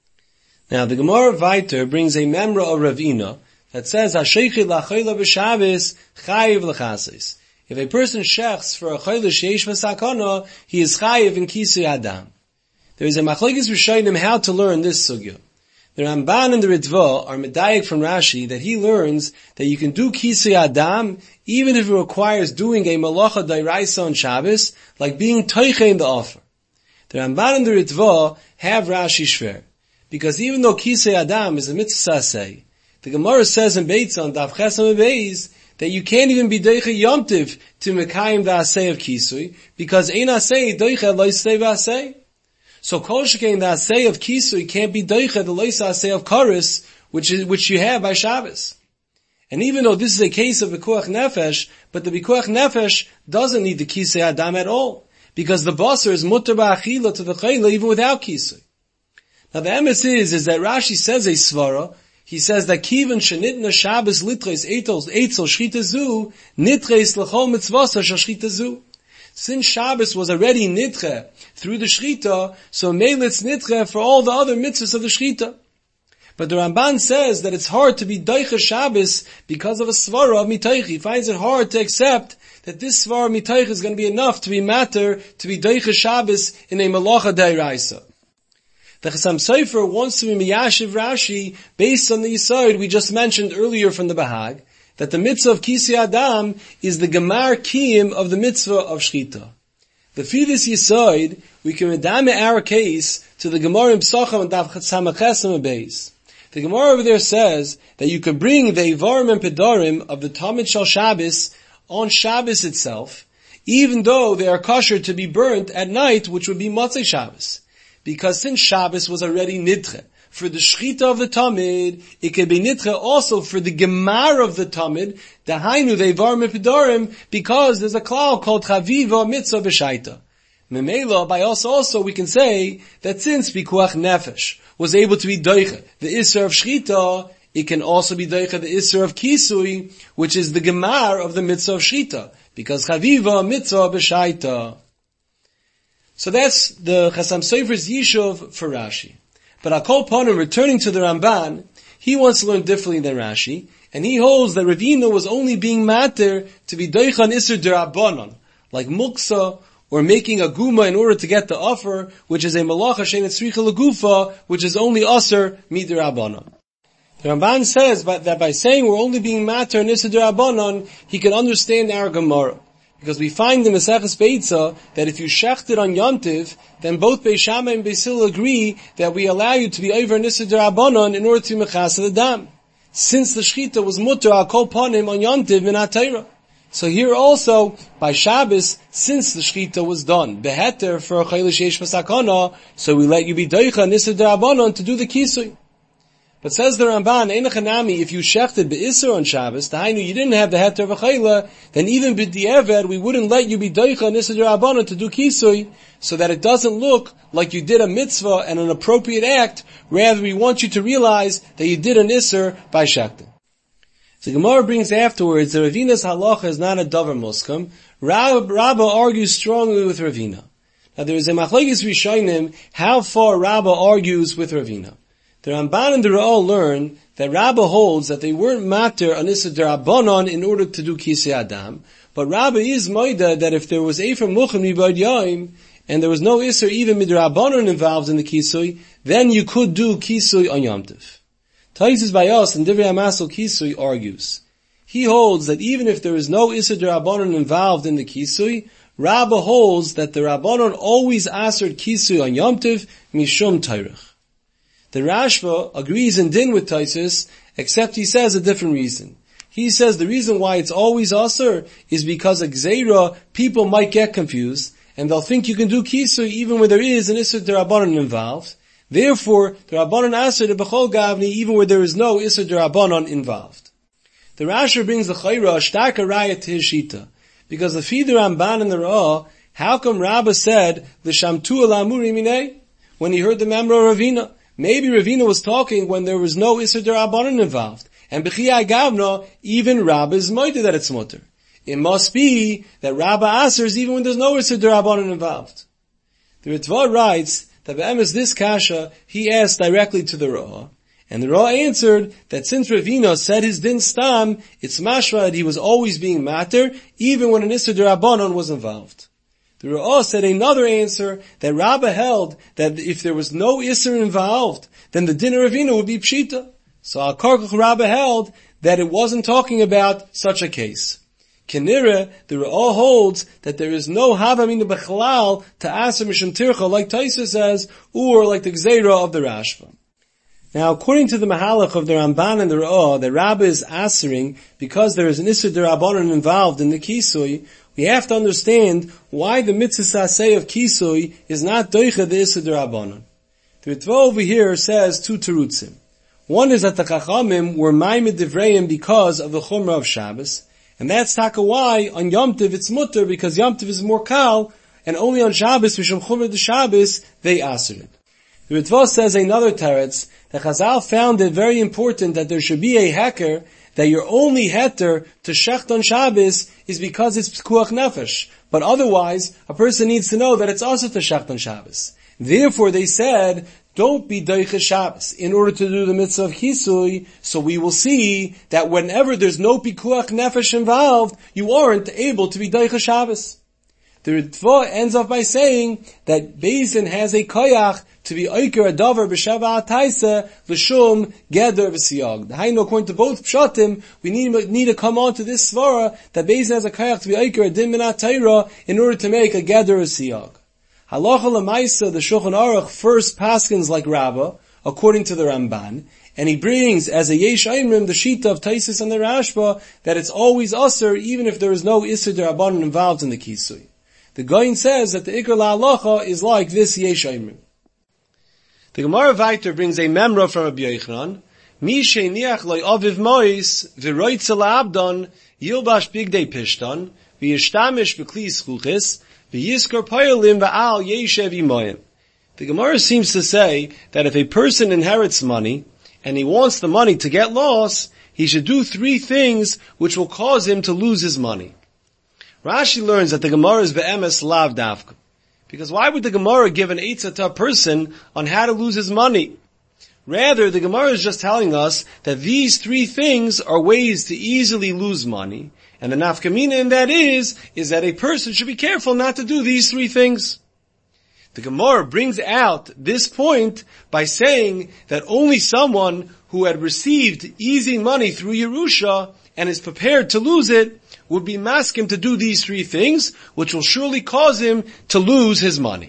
Now the Gemara Vayter brings a memra of Ravina that says Hasheichit la'chayla b'Shabbos chayiv l'chasis. If a person shechs for a chayla sheish v'sakana, he is chayiv in Kisui Adam. There is a machlokes rishonim how to learn this sugya. The Ramban and the Ritva are medayek from Rashi that he learns that you can do Kisui Adam even if it requires doing a malacha dairaisa on Shabbos, like being toiche in the offer. The Ramban and the Ritva have Rashi shver, because even though Kisui Adam is a mitzvah saseh, the Gemara says in Beitza on Daf Chesam Beis that you can't even be doiche yomtiv to mekayim the aseh of Kisui, because ein aseh doiche lo yisei v'aseh. So kol shekein the aseh of kisui can't be doicha the loisa aseh of karis, which is which you have by Shabbos. And even though this is a case of bikuach nefesh, but the bikuach nefesh doesn't need the Kisui Adam at all, because the basar is mutter ba'achila to the chayla even without kisui. Now the emes is is that Rashi says a svara. He says that kivan shenitna Shabbos litres eitzel eitzel shchita zu nitres lechol mitzvasa shchita zu. Since Shabbos was already nidche through the shechita, so meilitz nidche for all the other mitzvahs of the shechita. But the Ramban says that it's hard to be doicha Shabbos because of a svara of mitoich. He finds it hard to accept that this svara of mitoich is going to be enough to be matter to be doicha Shabbos in a malacha dairaisa. The Chasam Sofer wants to be miyashiv Rashi based on the yisod we just mentioned earlier from the Bahag, that the mitzvah of Kisui Adam is the gemar kiyim of the mitzvah of shechita. The Fidus Yisoid, we can medame our case to the Gemara in Psachim and Daf Samachesam Beis. The Gemara over there says that you could bring the Ivarim and Pedarim of the Tamid Shal Shabbos on Shabbos itself, even though they are kosher to be burnt at night, which would be Motzei Shabbos. Because since Shabbos was already Nidche, for the Shechita of the Tamid, it could be Nidche also for the Gemar of the Tamid, the Hainu, the Ivarim and Pedarim, because there's a klal called Chaviva Mitzvah B'Shaita. Memela, by us also we can say that since Pikuach Nefesh was able to be Doiche, the Isser of Shechita, it can also be Doiche, the Isser of Kisui, which is the Gemar of the Mitzvah of Shechita, because Chaviva Mitzvah B'Shaita. So that's the Chasam Sofer's Yishuv for Rashi. But Akol Panim, returning to the Ramban, he wants to learn differently than Rashi, and he holds that Ravina was only being matter to be Doiche on Isser D'Rabbanan, like Muksa, or making a guma in order to get the offer, which is a malacha she'ein tzricha legufa, which is only aser midrabanan. The Ramban says that by saying we're only being matter in Issa D'Rabbanan, he can understand our Gemara. Because we find in Maseches Beitza that if you shechted on Yontiv, then both Beis Shammai and Beis Hillel agree that we allow you to be over in Issa D'Rabbanan in order to mechasa the dam. Since the shechita was mutter al kol panim on Yontiv min ha-Torah. So here also, by Shabbos, since the Shechita was done, beheter for a Chayla Sheish V'Sakana, so we let you be Doicha Nisr D'Rabbanan to do the Kisui. But says the Ramban, Einachanami, if you shechted Be'isser on Shabbos, the Hainu, you didn't have the heter of a Chayla, then even B'di'eved, we wouldn't let you be Doicha Nisr D'Rabbanan to do Kisui, so that it doesn't look like you did a mitzvah and an appropriate act, rather we want you to realize that you did an Isser by shechting. The Gemara brings afterwards that Ravina's halacha is not a davar muskam. Rabba argues strongly with Ravina. Now there is a machlekes rishonim how far Rabba argues with Ravina. The Ramban and the Ra'al learn that Rabba holds that they weren't matter an Issa D'Rabbanan in order to do Kisei Adam, but Rabba is moida that if there was Ephraim Muchem Mibad Yaim and there was no Issa even Midrabbanan involved in the Kisui, then you could do Kisui on Yom Tov. Taisus Bayos and Divrei HaMasel Kisui argues. He holds that even if there is no Issa D'Rabbanan involved in the Kisui, Rabba holds that the Rabbanan always answered Kisui on Yom Tov Mishum Tairich. The Rashba agrees in din with Taisus, except he says a different reason. He says the reason why it's always Asur is because a Gzeira, people might get confused, and they'll think you can do Kisui even when there is an Issa D'Rabbanan involved. Therefore, the Rabbanan Asr the Bechol Gavni, even where there is no Issa D'Rabbanan involved. The Rasha brings the Chayra, a starker raya to his Shita. Because the Fi the Ramban and the Ra'ah, how come Rabba said, L'shamtu al-amuri minei? When he heard the memra of Ravina. Maybe Ravina was talking when there was no Issa D'Rabbanan involved. And B'chiyai Gavna, even Rabba is moide that it's mutter. It must be that Rabba answers even when there's no Issa D'Rabbanan involved. The Ritva writes, that be'emes this kasha, he asked directly to the Ra'ah, and the Ra'ah answered that since Ravina said his din stam, it's mashra that he was always being matter, even when an Issa D'Rabbanan was involved. The Ra'ah said another answer, that Rabba held that if there was no Issa involved, then the din of Ravina would be pshita. So Al-Karkach Rabba held that it wasn't talking about such a case. Kenira, the Ra'ah holds that there is no Havamina Bechlal to Aser Mishum Tircha, like Taisa says, or like the Gzeira of the Rashba. Now, according to the Mahalach of the Ramban and the Ra'ah, the Rabba is answering because there is an Issa D'Rabbanan involved in the Kisui. We have to understand why the Mitzvah Saseh of Kisui is not Doicha the Issa D'Rabbanan. The Ritva over here says two terutzim. One is that the Chachamim were Maimed Divreim because of the Chumrah of Shabbos. And that's taka why on Yom Tov it's mutter, because Yom Tov is more kal, and only on Shabbos, Mishum Chumrah the Shabbos, they answer it. The Ritva says another teretz, that Chazal found it very important that there should be a heker, that your only heter to shecht on Shabbos is because it's Pekuach Nefesh. But otherwise, a person needs to know that it's also to shecht on Shabbos. Therefore they said, don't be Doicha Shabbos in order to do the mitzvah of Kisui, so we will see that whenever there's no Pikuach Nefesh involved, you aren't able to be Doicha Shabbos. The Ritva ends up by saying that Beis Din has a koyach to be Oiker a Davar b'Sheva Ataisa l'shum Geder v'Siyag. The Hainu, according to both Pshatim, we need, need to come on to this svara that Beis Din has a koyach to be Oiker a Din Min HaTorah in order to make a Geder v'Siyag. Halacha l'maisa, the Shulchan Aruch first paskins like Rabba, according to the Ramban, And he brings as a Yesh Aimrim the Shita of Taisis and the Rashba that it's always Aser even if there is no Isser Derabanan involved in the Kisui. The Goyin says that the Ikar La'alacha is like this Yesh Aimrim. The Gemara Vayter brings a memra from Rabbi Yochanan, Mi sheiniach loy aviv mois, v'roitze la'abdon, yilbash bigdei pishton, v'yishtamish b'kli schuchis, v'yiskor poyelim v'al yeshev imoyim. The Gemara seems to say that if a person inherits money, and he wants the money to get lost, he should do three things which will cause him to lose his money. Rashi learns that the Gemara is be'emes lav davka. Because why would the Gemara give an eitzah to a person on how to lose his money? Rather, the Gemara is just telling us that these three things are ways to easily lose money. And the nafkamina in that is, is that a person should be careful not to do these three things. The Gemara brings out this point by saying that only someone who had received easy money through Yerusha and is prepared to lose it would be maskim to do these three things, which will surely cause him to lose his money.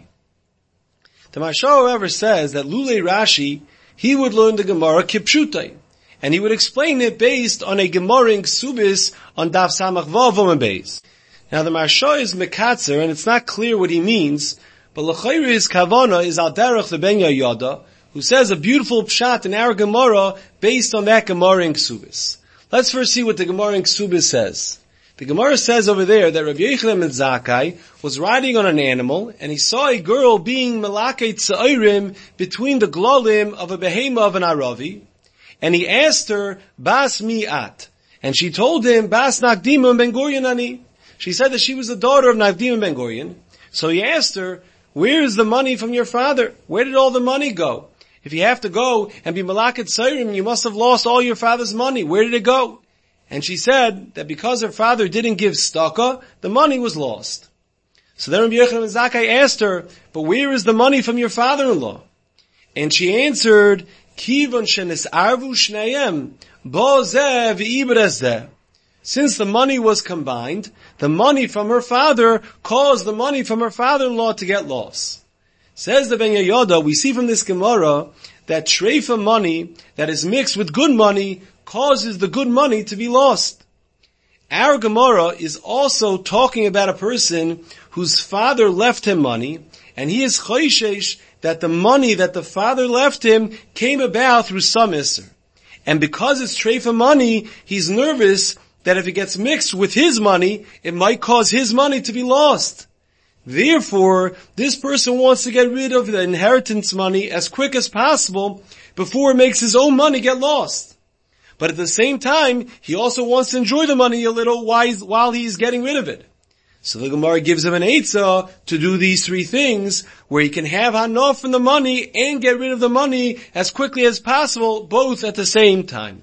The Mashal, however, says that Lulei Rashi, he would learn the Gemara kipshutai, and he would explain it based on a Gemara in Ksubis on Daf Samach Vav Amud Beis. Now the Mashal is mekatzer, and it's not clear what he means, but l'chayri his kavana is al derech the Ben Yoda, who says a beautiful pshat in our Gemara based on that Gemara in Ksubis. Let's first see what the Gemara in Ksubis says. The Gemara says over there that Rabbi Yochanan ben Zakkai was riding on an animal, and he saw a girl being melakei tzairim between the glolim of a behema of an Aravi, and he asked her, Bas mi at? And she told him, Bas Nagdimah ben Gurion ani. She said that she was the daughter of Nagdimah ben Gurion. So he asked her, where is the money from your father? Where did all the money go? If you have to go and be malakit tzairim, you must have lost all your father's money. Where did it go? And she said that because her father didn't give staka, the money was lost. So then Rabbi Yochanan ben Zakkai asked her, but where is the money from your father-in-law? And she answered, Kivon shenis arvu shneim, bo zeh v'ibres zeh. Since the money was combined, the money from her father caused the money from her father-in-law to get lost. Says the Ben Yoda, we see from this Gemara that shreifa money that is mixed with good money causes the good money to be lost. Our Gemara is also talking about a person whose father left him money, and he is choishesh that the money that the father left him came about through some isser. And because it's shreifa money, he's nervous that if it gets mixed with his money, it might cause his money to be lost. Therefore, this person wants to get rid of the inheritance money as quick as possible before it makes his own money get lost. But at the same time, he also wants to enjoy the money a little while he's getting rid of it. So the Gemara gives him an eitzah to do these three things, where he can have hanaf from the money and get rid of the money as quickly as possible, both at the same time.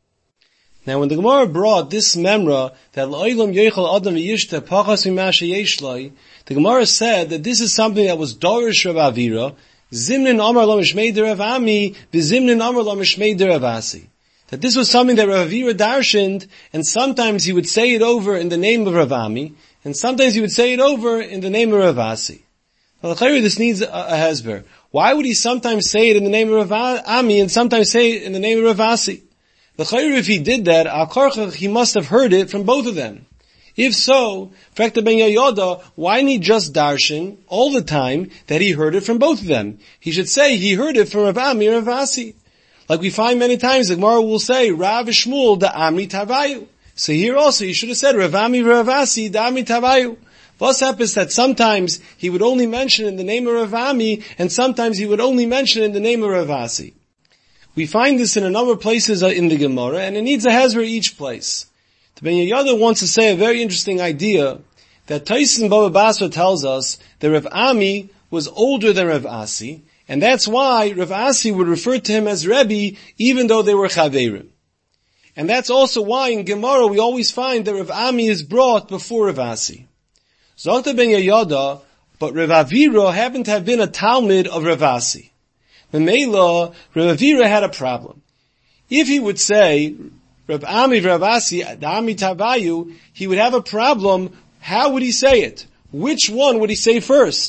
Now when the Gemara brought this memra, that l'olam yochel adam v'yishta pachas mimashe yeshlai, the Gemara said that this is something that was dorish Rav Avira, zimnin amar lo mishmei de Rav Ami, v'zimnin amar lo mishmei de Rav Asi. That this was something that Rav Avira darshaned, and sometimes he would say it over in the name of Rav Ami, and sometimes he would say it over in the name of Rav Asi. Well, this needs a, a hezber. Why would he sometimes say it in the name of Rav Ami, and sometimes say it in the name of Rav Asi? The Chayr, if he did that, al karchach, he must have heard it from both of them. If so, Frekta ben Yoda, why didn't he just darshan all the time that he heard it from both of them? He should say he heard it from Rav Ami or Rav Asi. Like we find many times, the Gemara will say, Rav Shmuel da Amri Tavayu. So here also, he should have said, Rav Ami Rav Asi da Amri Tavayu. What happens that sometimes he would only mention in the name of Rav Ami, and sometimes he would only mention in the name of Rav Asi. We find this in a number of places in the Gemara, and it needs a hezber each place. The Ben Yoda wants to say a very interesting idea, that Taisin Baba Basra tells us that Rav Ami was older than Rav Asi, and that's why Rav Asi would refer to him as Rebbe, even though they were Chaverim. And that's also why in Gemara we always find that Rav Ami is brought before Rav Asi. Zokta Ben Yoda, but Rav Avira happened to have been a Talmud of Rav Asi. Memela, Rav Avira had a problem. If he would say, Rav Ami, Rav Asi, Da'ami Tavayu, he would have a problem. How would he say it? Which one would he say first?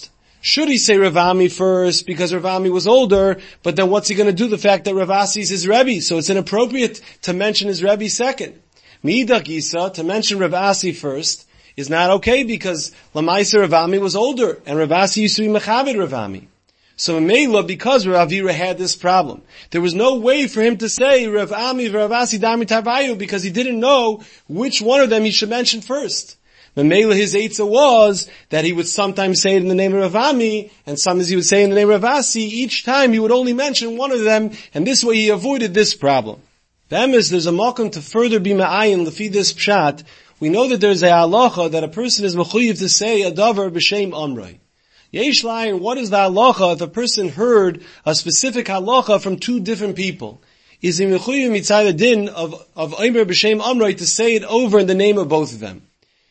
Should he say Rav Ami first because Rav Ami was older, but then what's he going to do? The fact that Rav Asi is his Rebbe, so it's inappropriate to mention his Rebbe second. Mi'idak Isa, to mention Rav Asi first, is not okay because Lamaisa Rav Ami was older, and Rav Asi used to be Mechabed Rav Ami. So in Meila, because Rav Avira had this problem, there was no way for him to say Rav Ami, Rav Asi, Dami Tarvayu, because he didn't know which one of them he should mention first. Meila, his eitzah was that he would sometimes say it in the name of Rav Ami, and sometimes he would say it in the name of Rav Asi. Each time he would only mention one of them, and this way he avoided this problem. The emes, there's a makom to further be ma'ayin lefi this pshat. We know that there's a halacha that a person is mechuyev to say a davar b'shem amrei. Yesh layin, what is the halacha if a person heard a specific halacha from two different people? Is he mechuyev mitzay the din of, of Omer b'shem amrei to say it over in the name of both of them?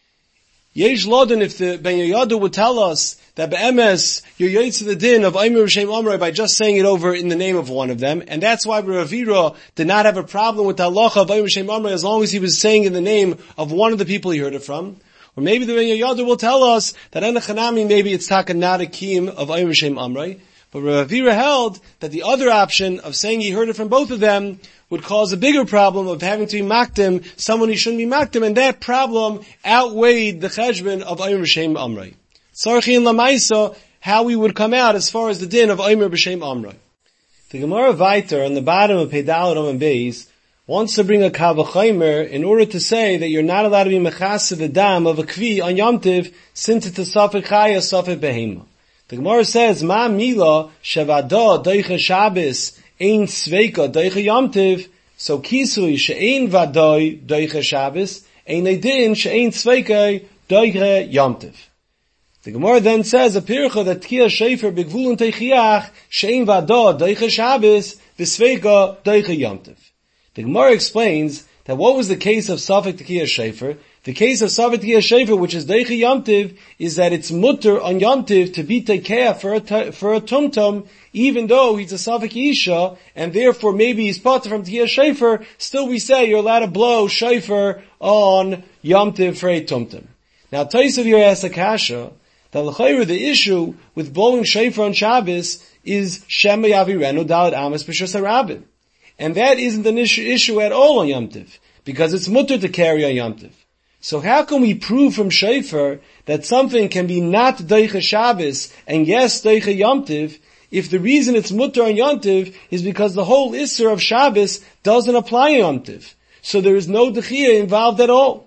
Yesh Lodin, if the Ben Yoyada would tell us that be'emes, you're yotze the din of Omer b'shem amrei by just saying it over in the name of one of them, and that's why Rav Avira did not have a problem with the halacha of Omer b'shem amrei as long as he was saying in the name of one of the people he heard it from. Or maybe the Ben Yoyada will tell us that Enochanami, maybe it's taka not a kiyum of Omer b'shem amrei, but Rav Avira held that the other option of saying he heard it from both of them would cause a bigger problem of having to be makdim someone he shouldn't be makdim, and that problem outweighed the cheshbon of Omer b'shem amrei. Sarchi and Lamaisa, how we would come out as far as the din of Omer b'shem amrei. The Gemara Vayter on the bottom of Pedal Roman Beis wants to bring a kavachimer in order to say that you're not allowed to be mechase the dam of a kvi on Yom Tiv since it's a safek chaya, safek behema. The Gemara says, Ma mila shevada doiche Shabbos ein sveika doiche Yom Tiv, so kisui she'ein vadoi doiche Shabbos ein edin she'ein sveika doiche Yom Tiv. The Gemara then says a pircha that tkiya shefer begvulun teichiach she'ein vada doiche Shabbos v'sveika doiche Yom Tiv. The Gemara explains that what was the case of Safek Tekiya Shefer? The case of Safek Tekiya Shefer, which is Deicha Yom Tiv, is that it's mutter on Yom Tiv to be Tekeah for a, for a tumtum, even though he's a Safek Isha, and therefore maybe he's part from Tekiya Shefer, still we say you're allowed to blow Shefer on Yom Tiv for a tumtum. Now, Taisav here asks a kasha, that l'chayra the issue with blowing Shefer on Shabbos is Shema Yavirenu Dalet Amos B'Shus HaRabim. And that isn't an issue, issue at all on Yom Tiv, because it's mutter to carry on Yom Tiv. So how can we prove from Shefer that something can be not Deicha Shabbos and yes Deicha Yom Tiv, if the reason it's mutter on Yom Tiv is because the whole Isser of Shabbos doesn't apply on Yom Tiv. So there is no Dechiyah involved at all.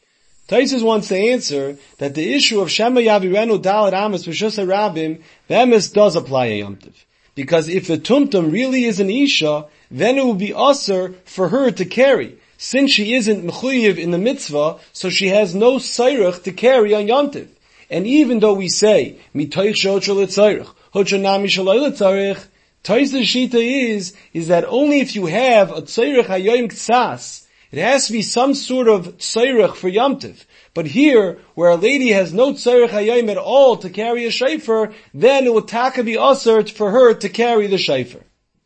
Taisus wants to answer that the issue of Shema Yavirenu Dalet Amos B'Shus HaRabim, the emes does apply on Yom Tiv. Because if the tumtum really is an Isha, then it will be usher for her to carry. Since she isn't mechuyev in the mitzvah, so she has no sayrach to carry on Yom Tiv. And even though we say, mitoich shotra l'tzayrach, hochanami shalai l'tzarech, Tais's shita is, is that only if you have a tzayrach hayoim ktsas, it has to be some sort of tzayrach for Yom Tiv. But here, where a lady has no tzayrach hayoim at all to carry a shayfer, then it will taka be usher for her to carry the shayfer.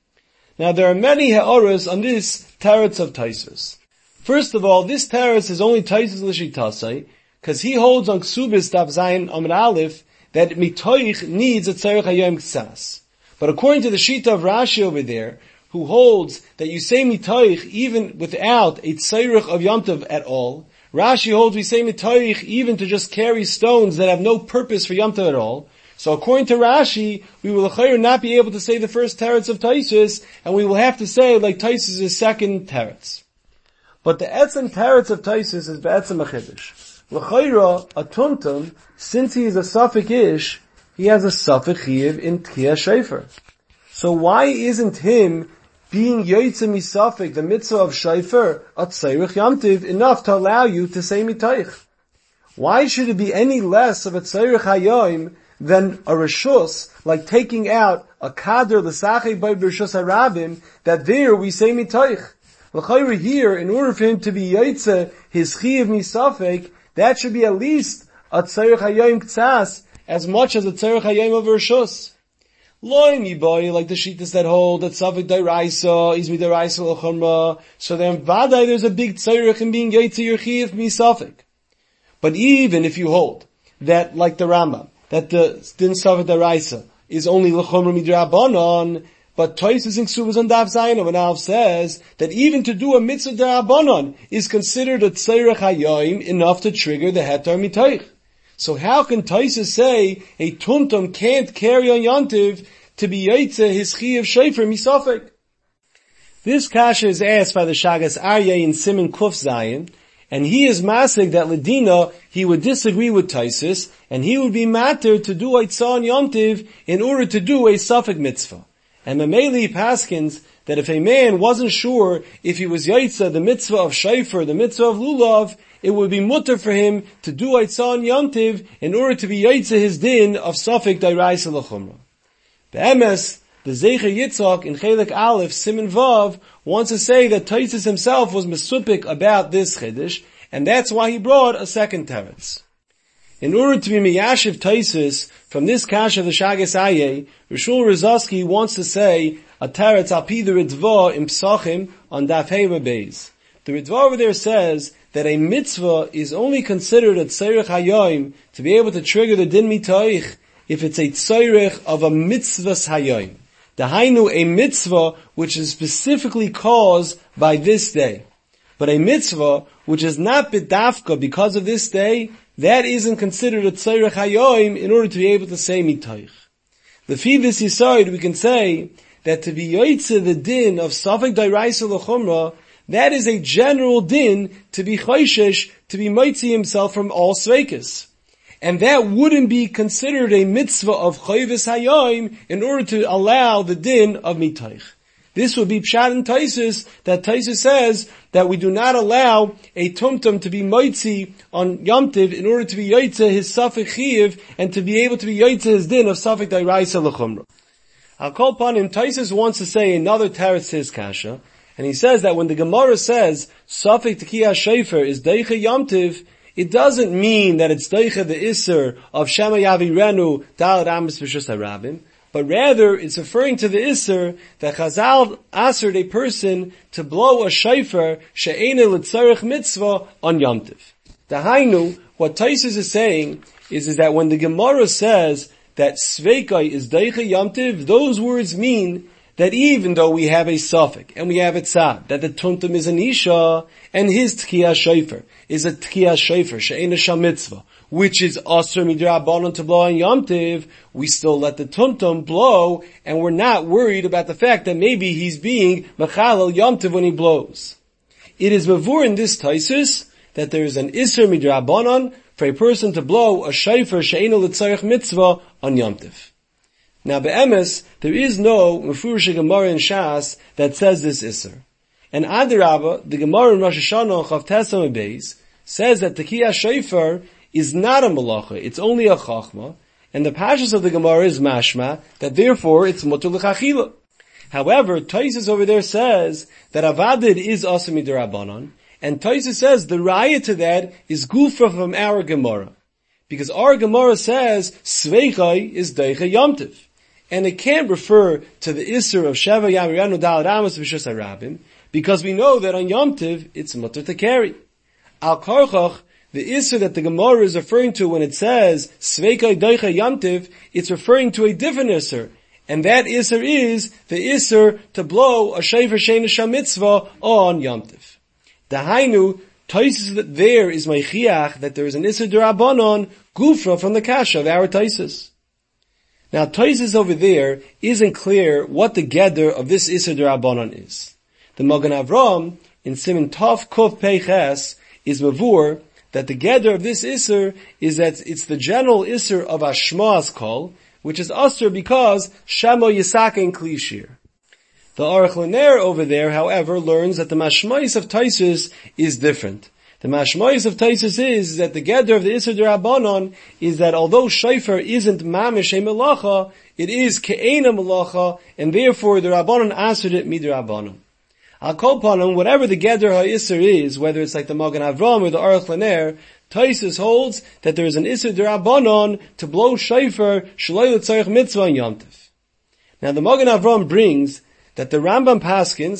Now there are many ha'oras on this teretz of Taisus. First of all, this teretz is only Taisus l'shitasai, because he holds on Ksubis Daf Zayin Amud Aleph that mitoich needs a tzarech hayom ksas. But according to the shita of Rashi over there, who holds that you say mitoich even without a tzarech of Yom Tov at all, Rashi holds we say mitoich even to just carry stones that have no purpose for Yom Tov at all. So according to Rashi, we will not be able to say the first teretz of Taisus, and we will have to say like Taisus' second teretz. But the etzem teretz of Taisus is be'etzem a chiddush. L'chayra, a tumtum, since he is a safek ish, he has a safek chiv in tkiyah shefer. So why isn't him being yotze misafek, the mitzvah of shefer, at tzayrich Yom Tiv, enough to allow you to say mitaych? Why should it be any less of a tzayrich hayoim than a reshus, like taking out a kader l'sachei by reshus harabim, that there we say mitaych? L'chayra here, in order for him to be yotze his chiv misafek, that should be at least a tzarech hayoim ktsas, as much as a tzarech hayoim of reshus. Loi mi boy, like the shittas that hold that safek daraisa is mi daraisa l'chumra, so then vaday there's a big tzarech in being yotze your chiv misafek. But even if you hold that, like the Rambam, that the din Safek Daraisa is only l'chumra midrabanon, but Tosfos in Ksubas on Daf Zayin of Analf says that even to do a mitzvah derabanon is considered a tzorech hayoim enough to trigger the heter mitoich. So how can Tosfos say a tuntum can't carry on yontiv to be yaitze his chi of shayfer misafek? This kasha is asked by the Shagas Aryeh in Siman Kuf Zayin, and he is masig that Ladina, he would disagree with Tosfos, and he would be matter to do Eitzah on Yontiv in order to do a Safek mitzvah. And Mameli paskins that if a man wasn't sure if he was Yaitza, the mitzvah of Shayfer, the mitzvah of Lulav, it would be mutter for him to do Eitzah on Yontiv in order to be Yaitza his din of Safek Dairaisa L'chumra. Be'emes, the Zecher Yitzhak in Chelek Aleph, Siman Vav, wants to say that Tosfos himself was mesupik about this Chiddush, and that's why he brought a second teretz. In order to be miyashiv Tosfos from this kasha of the Shagas Aryeh, Rishul Rizovsky wants to say a teretz al pi the Ritva in Psachim on Daf Hey Beis. The Ritva over there says that a mitzvah is only considered a tzorech hayoim to be able to trigger the din mitoich if it's a tzorech of a mitzvah's hayoim. The hainu, a mitzvah which is specifically caused by this day. But a mitzvah which is not bidafka because of this day, that isn't considered a tzorech hayoim in order to be able to say mitoich. Lefi this yisod, we can say that to be yoitze the din of Safek Dairaisa L'chumra, that is a general din to be choishesh, to be mitzi himself from all sveikas. And that wouldn't be considered a mitzvah of chayvus hayoim in order to allow the din of mitoich. This would be pshat in Tosfos, that Tosfos says that we do not allow a tumtum to be mitzi on yomtiv in order to be yaitze his safek chiyuv and to be able to be yaitze his din of safek dairaisa l'chumra. I'll call upon him. Tosfos wants to say another teretz to his kasha, and he says that when the Gemara says safek tekiyah shayfer is deicha yomtiv, it doesn't mean that it's deicha the iser of Shema Yavirenu Dalad Amos B'Shus HaRabim, but rather it's referring to the iser that Chazal asked a person to blow a shayfer she'ena l'tzarech mitzvah on Yom Tov. The Hainu, what Tosfos is saying is, is that when the Gemara says that sveikai is deicha Yom Tov, those words mean that even though we have a suffix and we have a tzad, that the tuntum is an isha and his tkiyah shayfer is a tkiyah shayfer she'ena shamitzvah, which is asur midrabanan to blow on Yom Tov, we still let the tuntum blow, and we're not worried about the fact that maybe he's being mechalel Yom Tov when he blows. It is mavur in this Tosfos that there is an isur midrabanan for a person to blow a shayfer she'ena l'tzarech mitzvah on Yom Tov. Now, be'emes, there is no Mefurish Gemara in Shas that says this Isser. And Adarabba, the Gemara in Rosh Hashanah Chav Tesam Beis, says that Tekiyah Shayfer is not a malacha, it's only a chachma, and the pashas of the Gemara is mashma, that therefore it's mutar l'chachila. However, Tosfos over there says that avadid is asur mid'Rabbanan, and Tosfos says the raya to that is gufa from our Gemara. Because our Gemara says sveichai is deicha yomtiv. And it can't refer to the Isser of Sheva Yamiranu Dalad Amos B'Shus HaRabim, because we know that on Yom Tov, it's mutter to carry. Al Karchach, the Isser that the Gemara is referring to when it says, Sveikai Deicha Yom Tov, it's referring to a different Isser. And that Isser is the Isser to blow a Shefer Sheina Shamitzvah on Yom Tov. The Hainu, Tosfos there is Meichiach, that there is an Isser D'Rabbanon, Gufra from the Kasha of our Tosfos. Now, Tosfos over there isn't clear what the geder of this Isser D'Rabbanan is. The Magen Avram, in Siman Tov Kuf Peiches, is mavur that the geder of this Isser is that it's the general Isser of Ashma's Kol, which is Asur because Shemo Yisaka and Klishir. The Aruch LaNer over there, however, learns that the Mashmais of Tosfos is different. The mashmois of Tosfos is that the geder of the Isser D'Rabbanan is that although shayfer isn't mamish a melacha, it is ke'ena melacha, and therefore the Rabbanan answered it midrabbanan. I'll call upon him, whatever the geder ha'isser is, whether it's like the Magen Avram or the Aruch LaNer, Tosfos holds that there is an Isser D'Rabbanan to blow shayfer shaloi l'tzarech mitzvah on Yom Tov. Now the Magen Avram brings that the Rambam paskins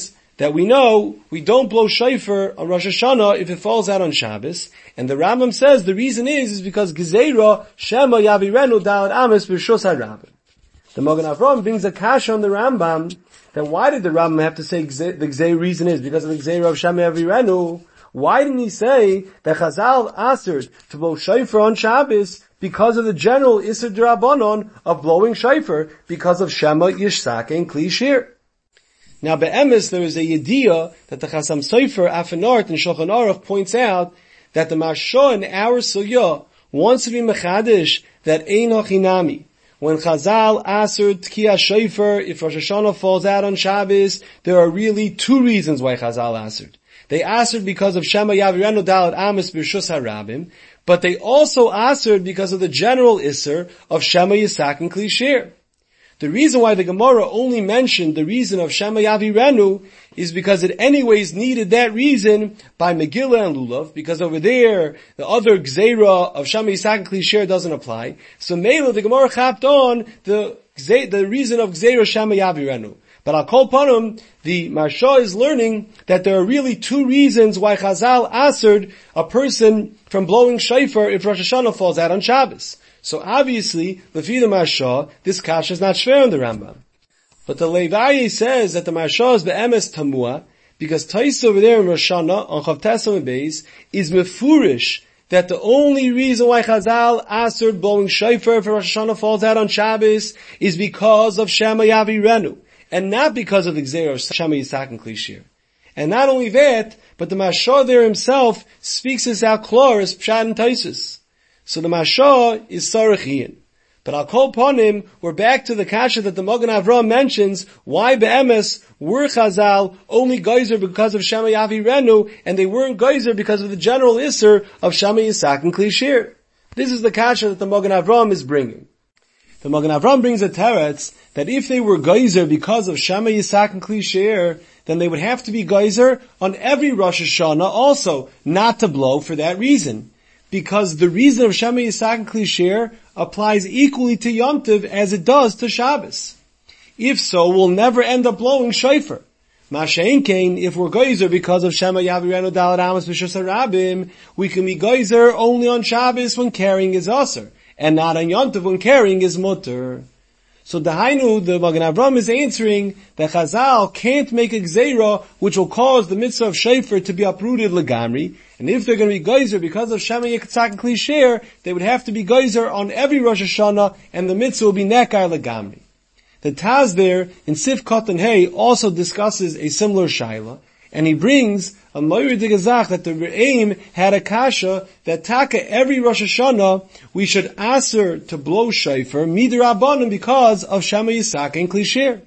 that we know we don't blow shofar on Rosh Hashanah if it falls out on Shabbos. And the Rambam says the reason is, is because Gezeira Shema Yavirenu Dalet Amos B'Rishus HaRabim. The Magen Avraham brings a kasha on the Rambam, that why did the Rambam have to say the Gezeira reason is because of the Gezeira of Shema Yavirenu? Why didn't he say that Chazal asked to blow shofar on Shabbos because of the general Isser D'Rabbanon of blowing shofar because of Shema Yishsake and Kli Shir? Now, be'emes, there is a yediyah that the Chasam Sofer Afanart and Shulchan Aruch points out that the Marsha in our Sugya wants to be mechadish that ein hachinami. When Chazal aser Tkiya Shofar, if Rosh Hashanah falls out on Shabbos, there are really two reasons why Chazal asered. They asered because of Shema Yavirenu Dalet Amos B'Rishus HaRabim, but they also asered because of the general Isser of Shema Yisak and Kli Shir. The reason why the Gemara only mentioned the reason of Shema Yavirenu is because it anyways needed that reason by Megillah and Lulav, because over there, the other Gzeira of Shema Yisak and Kli Shir doesn't apply. So Mela, the Gemara chapped on the, the reason of Gzeira Shema Yavirenu. But Al Kol Panim, the Marsha is learning that there are really two reasons why Chazal asered a person from blowing shofar if Rosh Hashanah falls out on Shabbos. So obviously, Lefi the Marsha, this kasha is not shver in the Rambam. But the Levaye says that the Marsha is be'emes tamua, because Tais over there in Rosh Hashanah, on Chav Tesam Beis, is mefurish, that the only reason why Chazal asered blowing shofar if Rosh Hashanah falls out on Shabbos is because of Shema Yavirenu, and not because of the Gzeira of Shema Yisak and Kli Shir. And not only that, but the Marsha there himself speaks this out clear as Pshat and Taisus. So the Marsha is Sarachian. But I'll call upon him, we're back to the kasha that the Magen Avraham mentions, why be'emes were Chazal only geyser because of Shema Yavirenu, and they weren't geyser because of the general Isser of Shema Yisak and Kli Shir. This is the kasha that the Magen Avraham is bringing. The Magen Avraham brings a teretz that if they were geyser because of Shema Yisak and Kli Shir, then they would have to be geyser on every Rosh Hashanah also, not to blow for that reason. Because the reason of Shema Yisak and Kli Shir applies equally to Yom Tov as it does to Shabbos. If so, we'll never end up blowing shofar. Masha'en Kain, if we're geyser because of Shema Yavirenu Dalet Amos B'Rishus HaRabim, we can be geyser only on Shabbos when carrying is aser, and not on Yom Tov when carrying is mutter. So Dahainu, the Magen Avraham is answering that Chazal can't make a gzeira which will cause the mitzvah of shofar to be uprooted legamri, and if they're going to be geyser because of Shema Yisak and Kli Shir, they would have to be geyser on every Rosh Hashanah, and the mitzvah will be nekar legamri. The Taz there, in Sif Kotan Hay, also discusses a similar shaila, and he brings a Moira de Gazach that the Re'im had a kasha that taka every Rosh Hashanah we should aser to blow shofar midrabanan because of Shema Yisak and Kli Shir.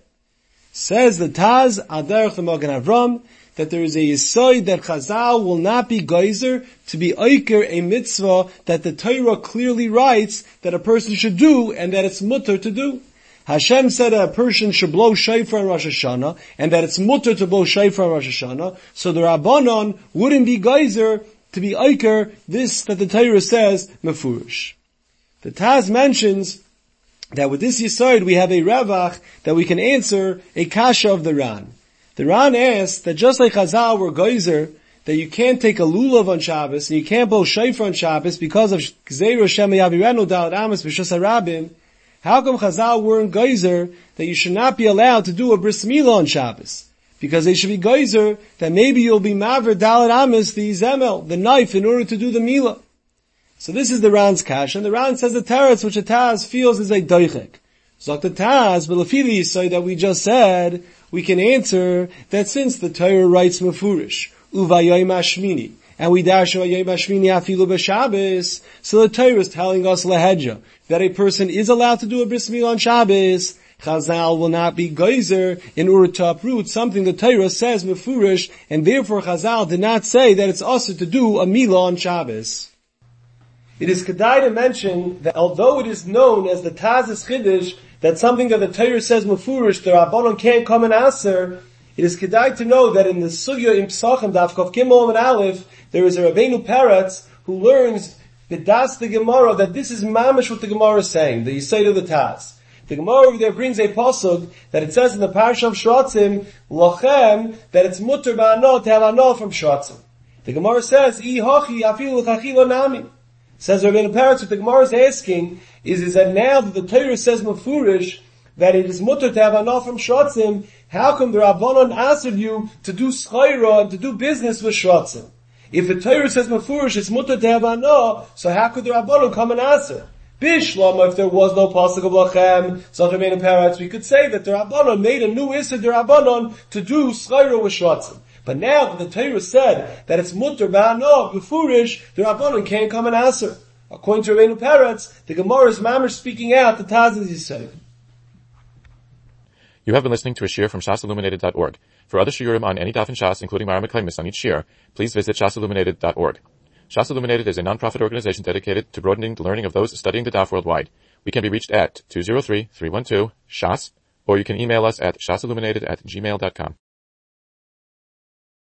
Says the Taz Adarach the Magen Avraham that there is a yisoid that Chazal will not be geyser to be oiker a mitzvah that the Torah clearly writes that a person should do and that it's mutter to do. Hashem said that a person should blow shofar on Rosh Hashanah, and that it's mutter to blow shofar on Rosh Hashanah, so the Rabbanon wouldn't be geyser to be oiker this that the Torah says, mefurish. The Taz mentions that with this yisod we have a revach that we can answer a kasha of the Ran. The Ran asks that just like Chazal were geyser, that you can't take a lulav on Shabbos, and you can't blow shofar on Shabbos because of Gzeira Shema Yavirenu Dalet Amos B'Rishus HaRabim, how come Chazal weren't geyser that you should not be allowed to do a bris milah on Shabbos? Because they should be geyser that maybe you'll be maver Dalet Amos, the zemel, the knife, in order to do the milah. So this is the Ran's kash, and the Ran says the teretz which the Taz feels is a doichek. So the Taz, but lefili say that we just said, we can answer that since the Torah writes mefurish, uvayayim ashmini, and we dash vayayim ashmini afilu b'Shabbos, so the Torah is telling us lehedja, that a person is allowed to do a bris milah on Shabbos. Chazal will not be geyser in order to uproot something the Torah says mefurish, and therefore Chazal did not say that it's also to do a milah on Shabbos. It is kedai to mention that although it is known as the Taz's Chiddush that something that the Torah says mefurish, the Rabbanon can't come and aser, it is kedai to know that in the Sugya in Pesachim, Daf Kaf Gimel and Aleph, there is a Rabbeinu Peretz who learns B'das the Gemara that this is mamish what the Gemara is saying, the Yisod of the Taz. The Gemara over there brings a pasuk that it says in the Parasha of Shratzim, Lochem, that it's mutter ba'anah to have anah from Shratzim. The Gemara says, I hachi afilu chachilo nami. Says Rabbeinu Peretz, what the Gemara is asking is, is that now that the Torah says mafurish, that it is mutter to have anah from Shratzim, how come the Rabbanon asked you to do schayra and to do business with Shratzim? If the Torah says mafurish, it's mutter to have anah, so how could the Rabbanon come and answer? Bishlama, if there was no pasuk of lachem, such a Rabbeinu Peretz, we could say that the Rabbanon made a new issur the Rabbanon to do schayra with Shratzim. But now that the Torah said that it's mutter ba'anah befurish, the Rabbanon can't come and answer. According to Rabbeinu Peretz, the Gemara is mamish speaking out the Taz as he said. You have been listening to a shiur from shas illuminated dot org. For other shiurim on any daf in Shas, including Mara Meklemis on each shiur, please visit shas illuminated dot org. Shas Illuminated is a non-profit organization dedicated to broadening the learning of those studying the daf worldwide. We can be reached at two zero three, three one two, S H A S, or you can email us at shasilluminated at gmail dot com.